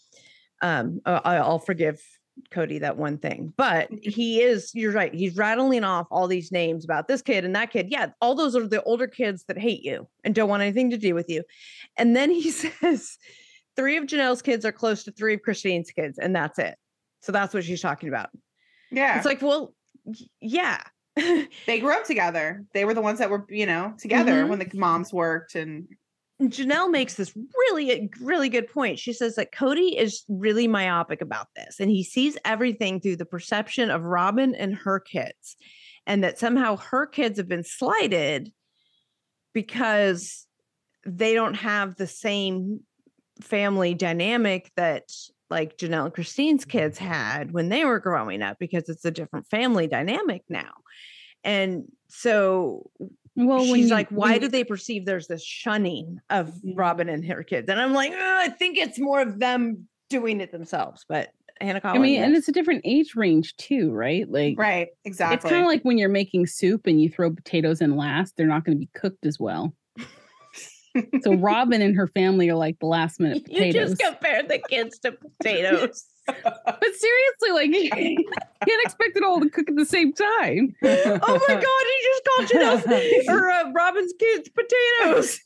I'll forgive Cody that one thing, but you're right. He's rattling off all these names about this kid and that kid. Yeah. All those are the older kids that hate you and don't want anything to do with you. And then he says 3 of Janelle's kids are close to 3 of Christine's kids. And that's it. So that's what she's talking about. Yeah. It's like, well, yeah. They grew up together. They were the ones that were, together when the moms worked. And Janelle makes this really, really good point. She says that Cody is really myopic about this and he sees everything through the perception of Robin and her kids, and that somehow her kids have been slighted because they don't have the same family dynamic that like Janelle and Christine's kids had when they were growing up, because it's a different family dynamic now. And so she's like, why do they perceive there's this shunning of Robin and her kids? And I'm like, I think it's more of them doing it themselves. But Hanakawa, I mean, and it's a different age range too, right? Like, right, exactly. It's kind of like when you're making soup and you throw potatoes in last, they're not going to be cooked as well. So Robin and her family are like the last minute potatoes. You just compared the kids to potatoes. But seriously, like you can't expect it all to cook at the same time. Oh my God, you just called Janelle's or Robin's kids potatoes.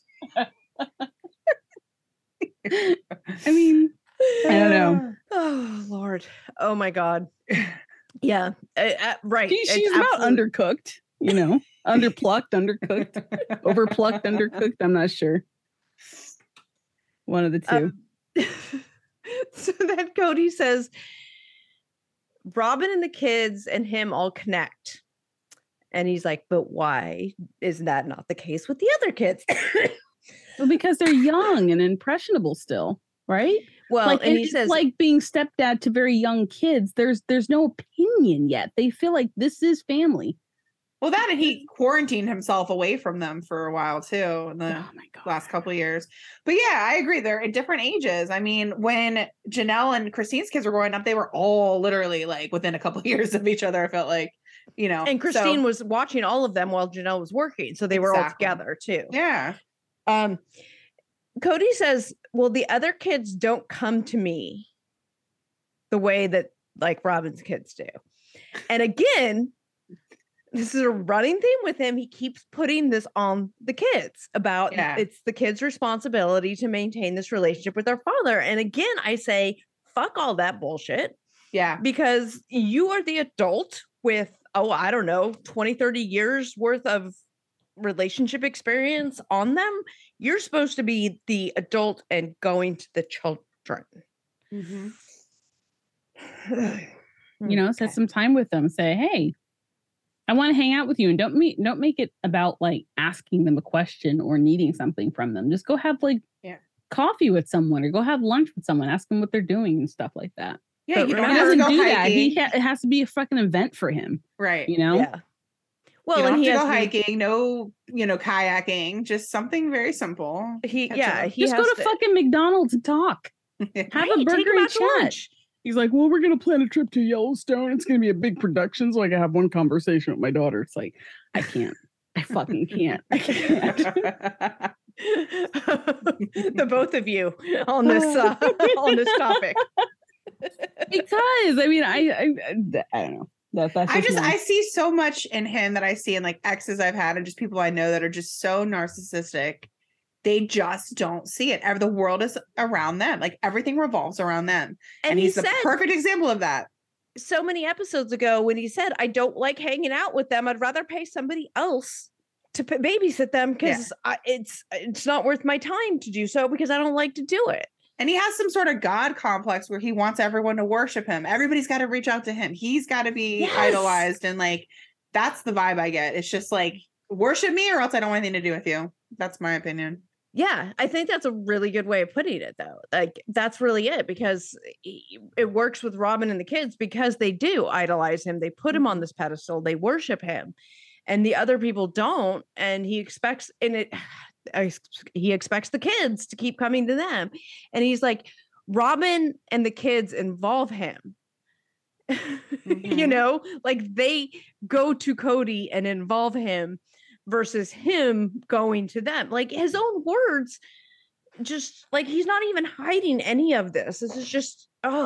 I mean, I don't know. Oh Lord. Oh my God. Yeah. Right. She's about undercooked, underplucked, undercooked, overplucked, undercooked. I'm not sure. One of the two. So then Cody says, Robin and the kids and him all connect. And he's like, but why is that not the case with the other kids? Well, because they're young and impressionable still, right? Well, like, and he says, like being stepdad to very young kids, there's no opinion yet. They feel like this is family. Well, that and he quarantined himself away from them for a while too in the last couple of years. But yeah, I agree. They're at different ages. I mean, when Janelle and Christine's kids were growing up, they were all literally like within a couple of years of each other. I felt like, And Christine was watching all of them while Janelle was working, so they were all together too. Yeah. Cody says, well, the other kids don't come to me the way that like Robin's kids do. And again, this is a running theme with him. He keeps putting this on the kids about it's the kids' responsibility to maintain this relationship with their father. And again, I say, fuck all that bullshit. Yeah. Because you are the adult with, 20, 30 years worth of relationship experience on them. You're supposed to be the adult and going to the children. Mm-hmm. Set some time with them. Say, hey, I want to hang out with you, and don't make it about like asking them a question or needing something from them. Just go have coffee with someone or go have lunch with someone. Ask them what they're doing and stuff like that. Yeah, but you don't he have to doesn't go do hiking. that. It has to be a fucking event for him, right? Yeah. Well, You don't and have he to go has hiking, no, kayaking, just something very simple. he Catch yeah, up. he Just has go to fucking McDonald's and talk. Have right, a take burger him and out to chat. lunch. He's like, well, we're going to plan a trip to Yellowstone. It's going to be a big production. So I can have one conversation with my daughter. It's like, I can't. I fucking can't. I can't. The both of you on this topic. Because I mean, I don't know. That's I see so much in him that I see in like exes I've had and just people I know that are just so narcissistic. They just don't see it. The world is around them. Like everything revolves around them. And he's the perfect example of that. So many episodes ago when he said, I don't like hanging out with them. I'd rather pay somebody else to babysit them because it's not worth my time to do so because I don't like to do it. And he has some sort of God complex where he wants everyone to worship him. Everybody's got to reach out to him. He's got to be idolized. And like, that's the vibe I get. It's just like, worship me or else I don't want anything to do with you. That's my opinion. Yeah, I think that's a really good way of putting it, though. Like, that's really it, because it works with Robin and the kids because they do idolize him. They put him on this pedestal. They worship him, and the other people don't. And he expects he expects the kids to keep coming to them. And he's like, Robin and the kids involve him. You know, like they go to Cody and involve him versus him going to them. Like his own words, just like he's not even hiding any of this. This is just,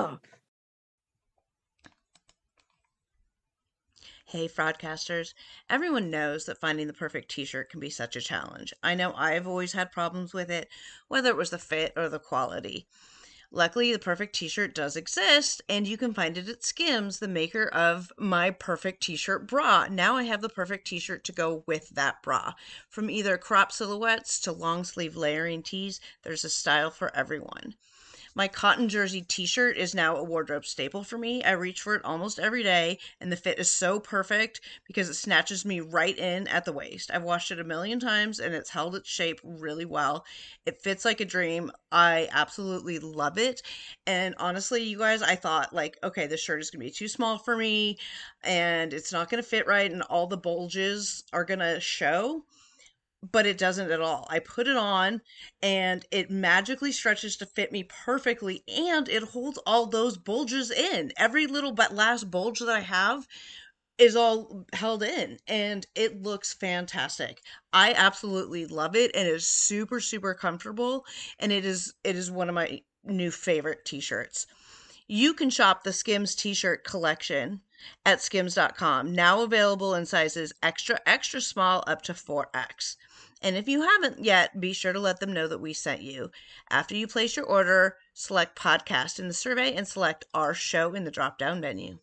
Hey, Fraudcasters. Everyone knows that finding the perfect t-shirt can be such a challenge. I know I've always had problems with it, whether it was the fit or the quality. Luckily, the perfect t-shirt does exist, and you can find it at Skims, the maker of my perfect t-shirt bra. Now I have the perfect t-shirt to go with that bra. From either crop silhouettes to long sleeve layering tees, there's a style for everyone. My cotton jersey t-shirt is now a wardrobe staple for me. I reach for it almost every day, and the fit is so perfect because it snatches me right in at the waist. I've washed it a million times, and it's held its shape really well. It fits like a dream. I absolutely love it. And honestly, you guys, I thought like, okay, this shirt is going to be too small for me, and it's not going to fit right, and all the bulges are going to show. But it doesn't at all. I put it on and it magically stretches to fit me perfectly, and it holds all those bulges in. Every little but last bulge that I have is all held in, and it looks fantastic. I absolutely love it, and it is super, super comfortable, and it is one of my new favorite t-shirts. You can shop the Skims t-shirt collection at skims.com, now available in sizes extra, extra small up to 4X. And if you haven't yet, be sure to let them know that we sent you. After you place your order, select podcast in the survey and select our show in the drop-down menu.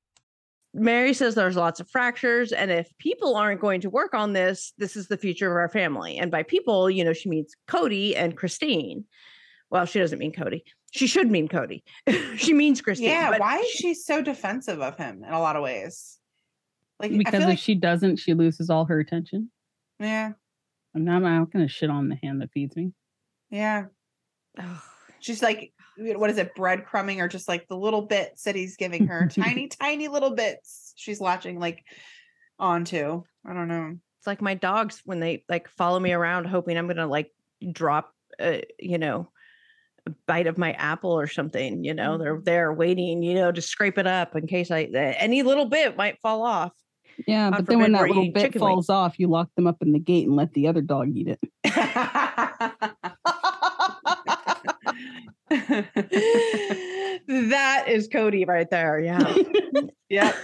Mary says there's lots of fractures, and if people aren't going to work on this, this is the future of our family. And by people, you know, she means Cody and Christine. Well, she doesn't mean Cody. She should mean Cody. She means Christine. Yeah, why is she so defensive of him in a lot of ways? Like, because if she doesn't, she loses all her attention. Yeah. I'm not going to shit on the hand that feeds me. Yeah. She's like, what is it, breadcrumbing, or just like the little bits that he's giving her, tiny, tiny little bits she's latching like onto. I don't know. It's like my dogs when they like follow me around, hoping I'm going to like drop, you know, a bite of my apple or something. You know, they're there waiting, you know, to scrape it up in case any little bit might fall off. Yeah, but then when that little bit falls off, you lock them up in the gate and let the other dog eat it. That is Cody right there. Yeah. Yep.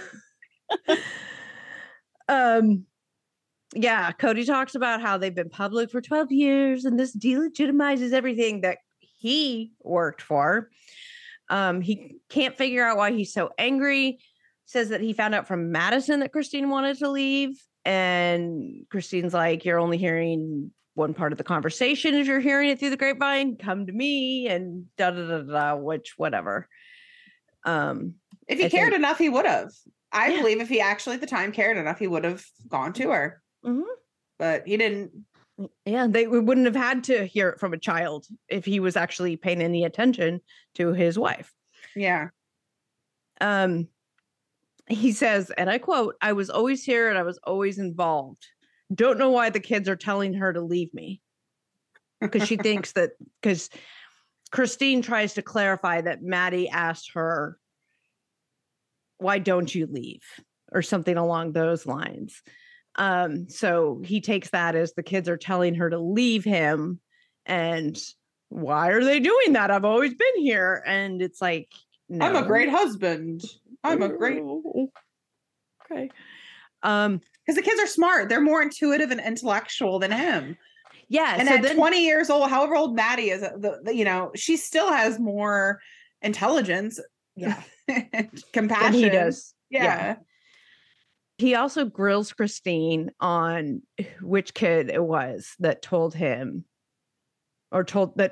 Yeah, Cody talks about how they've been public for 12 years and this delegitimizes everything that he worked for. He can't figure out why he's so angry. Says that he found out from Madison that Christine wanted to leave. And Christine's like, you're only hearing one part of the conversation. If you're hearing it through the grapevine, come to me, and which whatever. If he cared enough, he would have. I believe if he actually at the time cared enough, he would have gone to her. Mm-hmm. But he didn't. Yeah, they wouldn't have had to hear it from a child if he was actually paying any attention to his wife. Yeah. he says, and I quote, "I was always here and I was always involved. Don't know why the kids are telling her to leave me." Because she thinks that, because Christine tries to clarify that Maddie asked her, "Why don't you leave?" or something along those lines. So he takes that as the kids are telling her to leave him. And why are they doing that? I've always been here. And it's like, no. I'm a great husband. I'm a great. Okay. Because the kids are smart. They're more intuitive and intellectual than him. Yeah. And so at 20 years old, however old Maddie is, she still has more intelligence. Yeah. And compassion. Than he does. Yeah. He also grills Christine on which kid it was that told him, or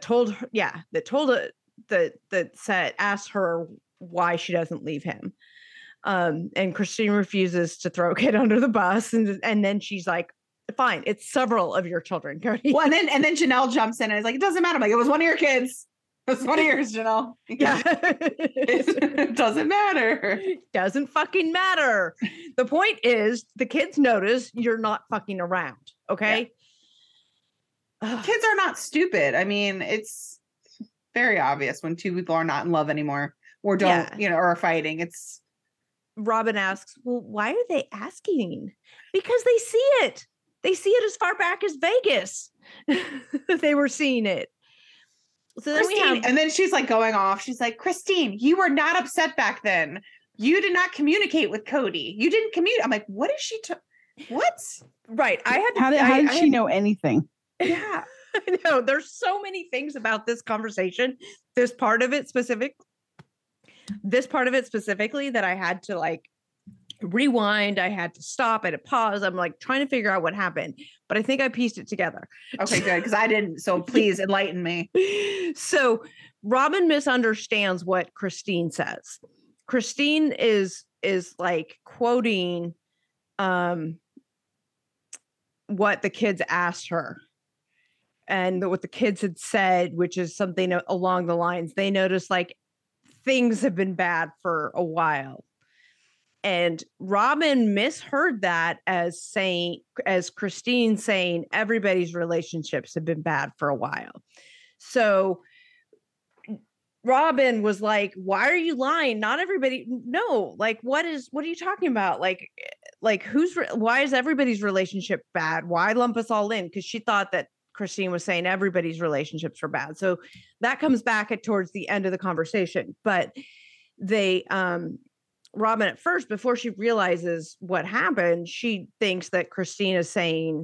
asked her why she doesn't leave him. And Christine refuses to throw a kid under the bus. And then she's like, fine, it's several of your children, Cody. Well, and then Janelle jumps in and is like, it doesn't matter. I'm like, it was one of your kids. It was one of yours, Janelle. Yeah. It doesn't matter. Doesn't fucking matter. The point is the kids notice you're not fucking around. Okay. Yeah. Kids are not stupid. I mean, it's very obvious when two people are not in love anymore or don't, or are fighting. It's Robin asks, well, why are they asking? Because they see it. They see it as far back as Vegas. They were seeing it. So then Christine, and then she's like going off. She's like, Christine, you were not upset back then. You did not communicate with Cody. You didn't communicate. I'm like, what is she? What? Right. How did she know anything? Yeah. I know. There's so many things about this conversation. This part of it specifically that I had to like rewind. I had to stop. I had to pause. I'm like trying to figure out what happened, but I think I pieced it together. Okay, good. Because I didn't. So please enlighten me. So Robin misunderstands what Christine says. Christine is like quoting what the kids asked her and what the kids had said, which is something along the lines. They noticed like things have been bad for a while. And Robin misheard that as Christine saying everybody's relationships have been bad for a while. So Robin was like, why are you lying? Not everybody. No, like, what are you talking about? Like why is everybody's relationship bad? Why lump us all in? Because she thought that Christine was saying everybody's relationships were bad. So that comes back towards the end of the conversation. But they, Robin at first, before she realizes what happened, she thinks that Christine is saying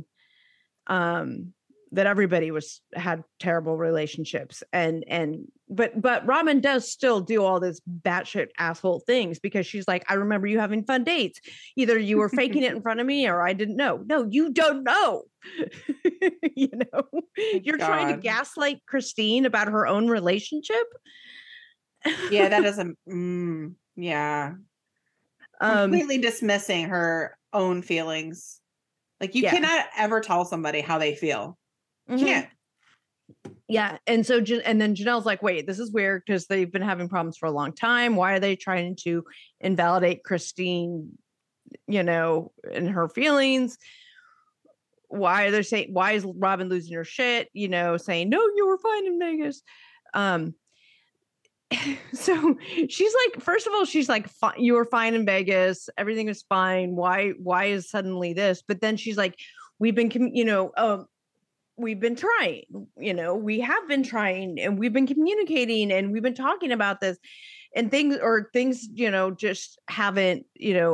that everybody had terrible relationships. But Robin does still do all this batshit asshole things because she's like, I remember you having fun dates. Either you were faking it in front of me or I didn't know. No, you don't know. You're trying to gaslight Christine about her own relationship. Yeah, that doesn't. Yeah. Completely dismissing her own feelings. Like you cannot ever tell somebody how they feel. You can't. Yeah. And so, and then Janelle's like, wait, this is weird because they've been having problems for a long time. Why are they trying to invalidate Christine, and her feelings? Why is Robin losing her shit? Saying, no, you were fine in Vegas. So she's like, first of all, she's like, you were fine in Vegas. Everything is fine. Why is suddenly this? But then she's like, we've been trying, we have been trying and we've been communicating and we've been talking about this and things just haven't,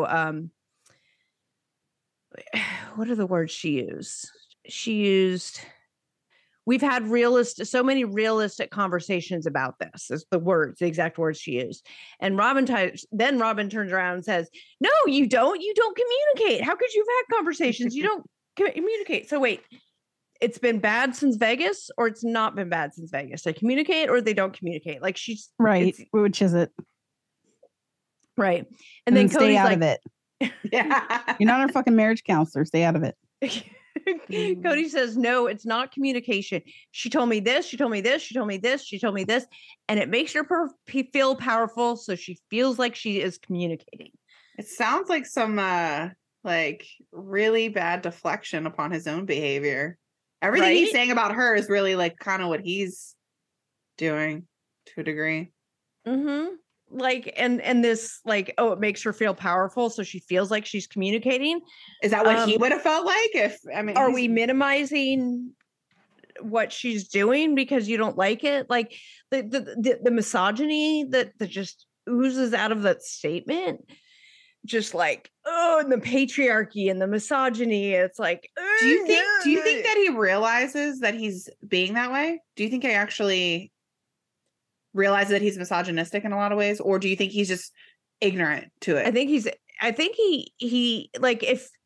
what are the words she used? She used, we've had so many realistic conversations about this is the exact words she used. And then Robin turns around and says, no, you don't communicate. How could you have had conversations? You don't communicate. So wait, it's been bad since Vegas or it's not been bad since Vegas? They communicate or they don't communicate? Like she's right. Which is it? Right. And then Cody's stay out of it. Yeah. You're not a fucking marriage counselor. Stay out of it. Cody says, no, it's not communication. She told me this. She told me this. She told me this. She told me this. And it makes her feel powerful. So she feels like she is communicating. It sounds like some like really bad deflection upon his own behavior. Everything he's Right? saying about her is really like kind of what he's doing to a degree. Mm-hmm. Like, and this, like, oh, it makes her feel powerful, so she feels like she's communicating. Is that what he Um, would have felt like if I mean Are he's- we minimizing what she's doing because you don't like it? Like the misogyny that just oozes out of that statement, just like, oh, and the patriarchy and the misogyny. It's like, do you think that he realizes that he's being that way? Do you think he actually realizes that he's misogynistic in a lot of ways, or do you think he's just ignorant to it? I think he like,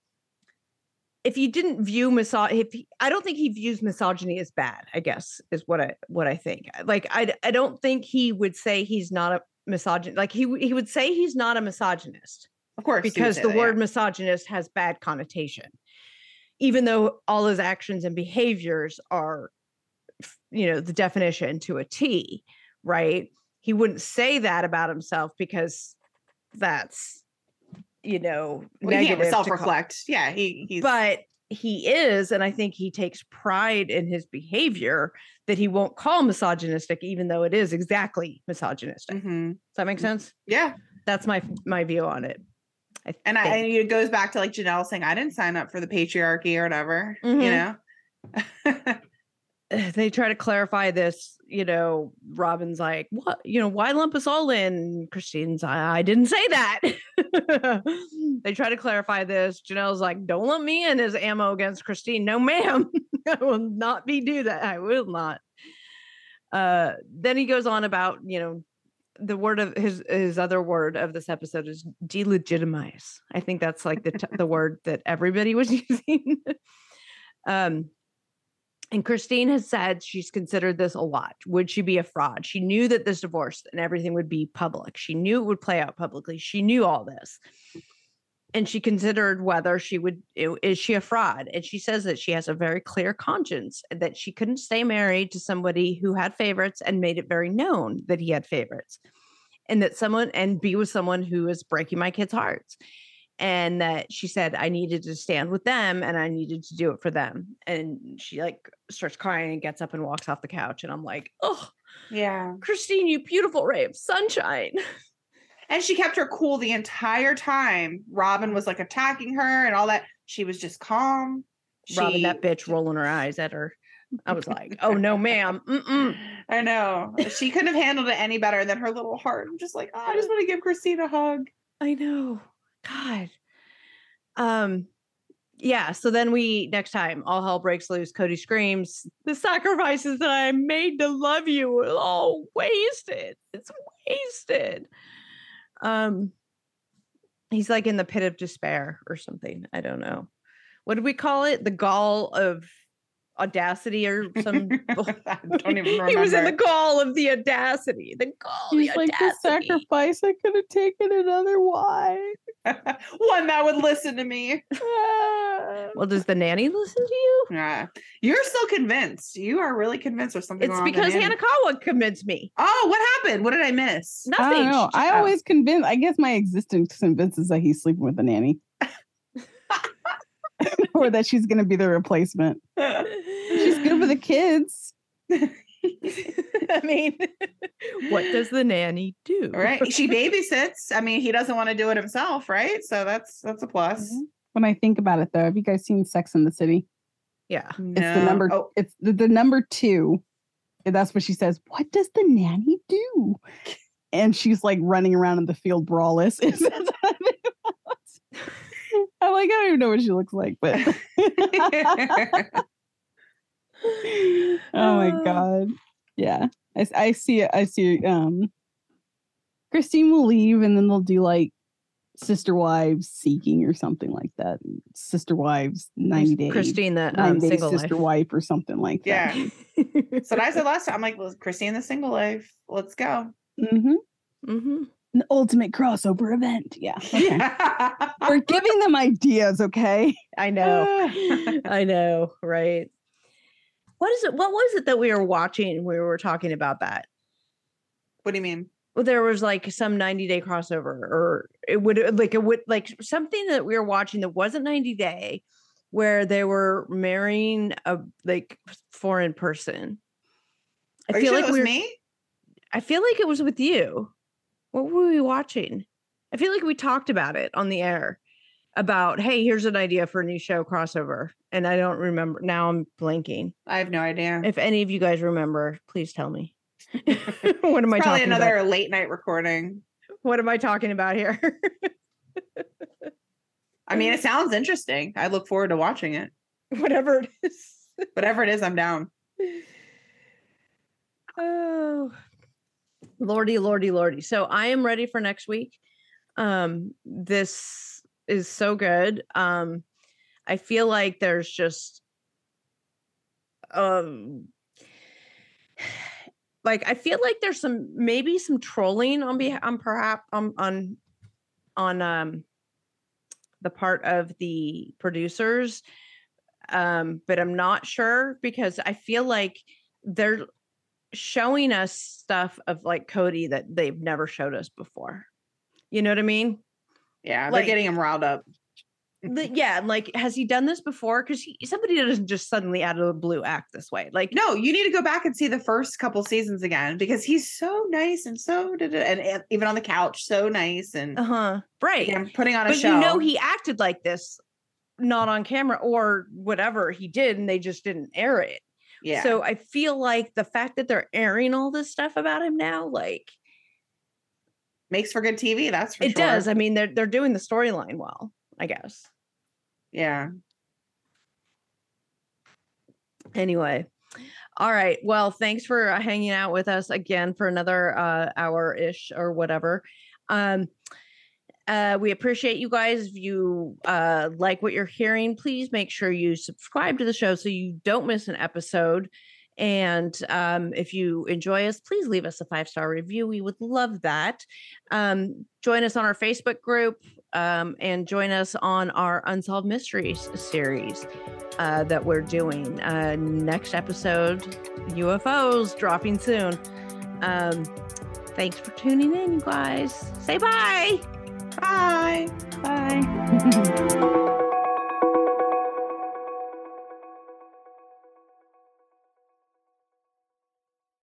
if you didn't view I don't think he views misogyny as bad, I guess, is what I think. Like, I don't think he would say he's not a misogynist. Like, he would say he's not a misogynist, Of course, he would because say the that, word yeah. misogynist has bad connotation, even though all his actions and behaviors are, the definition to a T, right? He wouldn't say that about himself because that's, Well, he can't negative to call. self-reflect. Yeah, he's But he is, and I think he takes pride in his behavior that he won't call misogynistic, even though it is exactly misogynistic. Mhm. Does that make sense? Yeah. That's my view on it. And it goes back to like Janelle saying, I didn't sign up for the patriarchy or whatever, you Mhm. know? They try to clarify this, Robin's like, what, why lump us all in? Christine's, I didn't say that. They try to clarify this. Janelle's like, don't lump me in as ammo against Christine. No, ma'am. I will not do that. I will not. Then he goes on about, the word of his other word of this episode is delegitimize. I think that's like the word that everybody was using. And Christine has said she's considered this a lot. Would she be a fraud? She knew that this divorce and everything would be public. She knew it would play out publicly. She knew all this. And she considered whether is she a fraud? And she says that she has a very clear conscience, that she couldn't stay married to somebody who had favorites and made it very known that he had favorites, and be with someone who is breaking my kids' hearts. And that she said, I needed to stand with them and I needed to do it for them. And she like starts crying and gets up and walks off the couch. And I'm like, oh, Yeah. Christine, you beautiful ray of sunshine. And she kept her cool the entire time. Robin was like attacking her and all that. She was just calm. Robin, that bitch, rolling her eyes at her. I was like, oh no, ma'am. Mm-mm. I know. She couldn't have handled it any better than her little heart. I'm just like, oh, I just want to give Christine a hug. I know. God. Yeah. So then next time all hell breaks loose, Cody screams, the sacrifices that I made to love you are all wasted. It's wasted. He's like in the pit of despair or something. I don't know. What did we call it? The gall of audacity or some I don't even remember. He was in the gall of the audacity. The gall of He's the like, the audacity. sacrifice I could have taken another wife. One that would listen to me. Well, does the nanny listen to you? Yeah. You're still convinced. You are really convinced there's something It's wrong with the because nanny. Hanakawa convinced me. Oh, what happened? What did I miss? I Nothing. don't know. I Oh. always I guess my existence convinces that he's sleeping with the nanny. Or that she's going to be the replacement. She's good with the kids. I mean, what does the nanny do? Right. She babysits. I mean, he doesn't want to do it himself, right? So that's a plus. When I think about it, though, have you guys seen Sex in the City? Yeah. It's the number. Oh, It's the number 2. And that's what she says. What does the nanny do? And she's like running around in the field braless. That's what I think about. I'm like, I don't even know what she looks like, but oh my god, yeah. I see it. I see. Christine will leave, and then they'll do like Sister Wives Seeking or something like that. Sister Wives 90 Days. Christine, the 9 Days single Sister life. Wife or something like that. Yeah. So I said last time, I'm like, well, Christine the single life. Let's go. Mm-hmm. Mm-hmm. An ultimate crossover event. Yeah. Okay. We're giving them ideas, okay? I know. I know, right? What was it that we were watching when we were talking about that? What do you mean? Well, there was like some 90-day crossover, or it would like something that we were watching that wasn't 90-day, where they were marrying a like foreign person. Are you sure it was me? I feel like it was with you. What were we watching? I feel like we talked about it on the air about, hey, here's an idea for a new show crossover. And I don't remember. Now I'm blanking. I have no idea. If any of you guys remember, please tell me. What am I talking about? Probably another late night recording. What am I talking about here? I mean, it sounds interesting. I look forward to watching it. Whatever it is. Whatever it is, I'm down. Oh, Lordy, Lordy, Lordy. So I am ready for next week. This is so good. I feel like there's just like I feel like there's maybe some trolling on the part of the producers, but I'm not sure, because I feel like they're showing us stuff of like Cody that they've never showed us before. You know what I mean? Yeah, they're getting him riled up. Yeah, like, has he done this before? Because somebody doesn't just suddenly out of the blue act this way. Like, no, you need to go back and see the first couple seasons again, because he's so nice and and even on the couch, so nice and right. I'm putting on a but show. You know, he acted like this, not on camera or whatever he did, and they just didn't air it. Yeah. So I feel like the fact that they're airing all this stuff about him now, like, makes for good TV. That's for sure. It does. I mean, they're doing the storyline well, I guess. Yeah. Anyway. All right. Well, thanks for hanging out with us again for another hour-ish or whatever. We appreciate you guys. If you like what you're hearing, please make sure you subscribe to the show so you don't miss an episode. And if you enjoy us, please leave us a 5-star review. We would love that. Join us on our Facebook group, and join us on our Unsolved Mysteries series that we're doing. Next episode, UFOs, dropping soon. Thanks for tuning in, you guys. Say bye. Bye. Bye.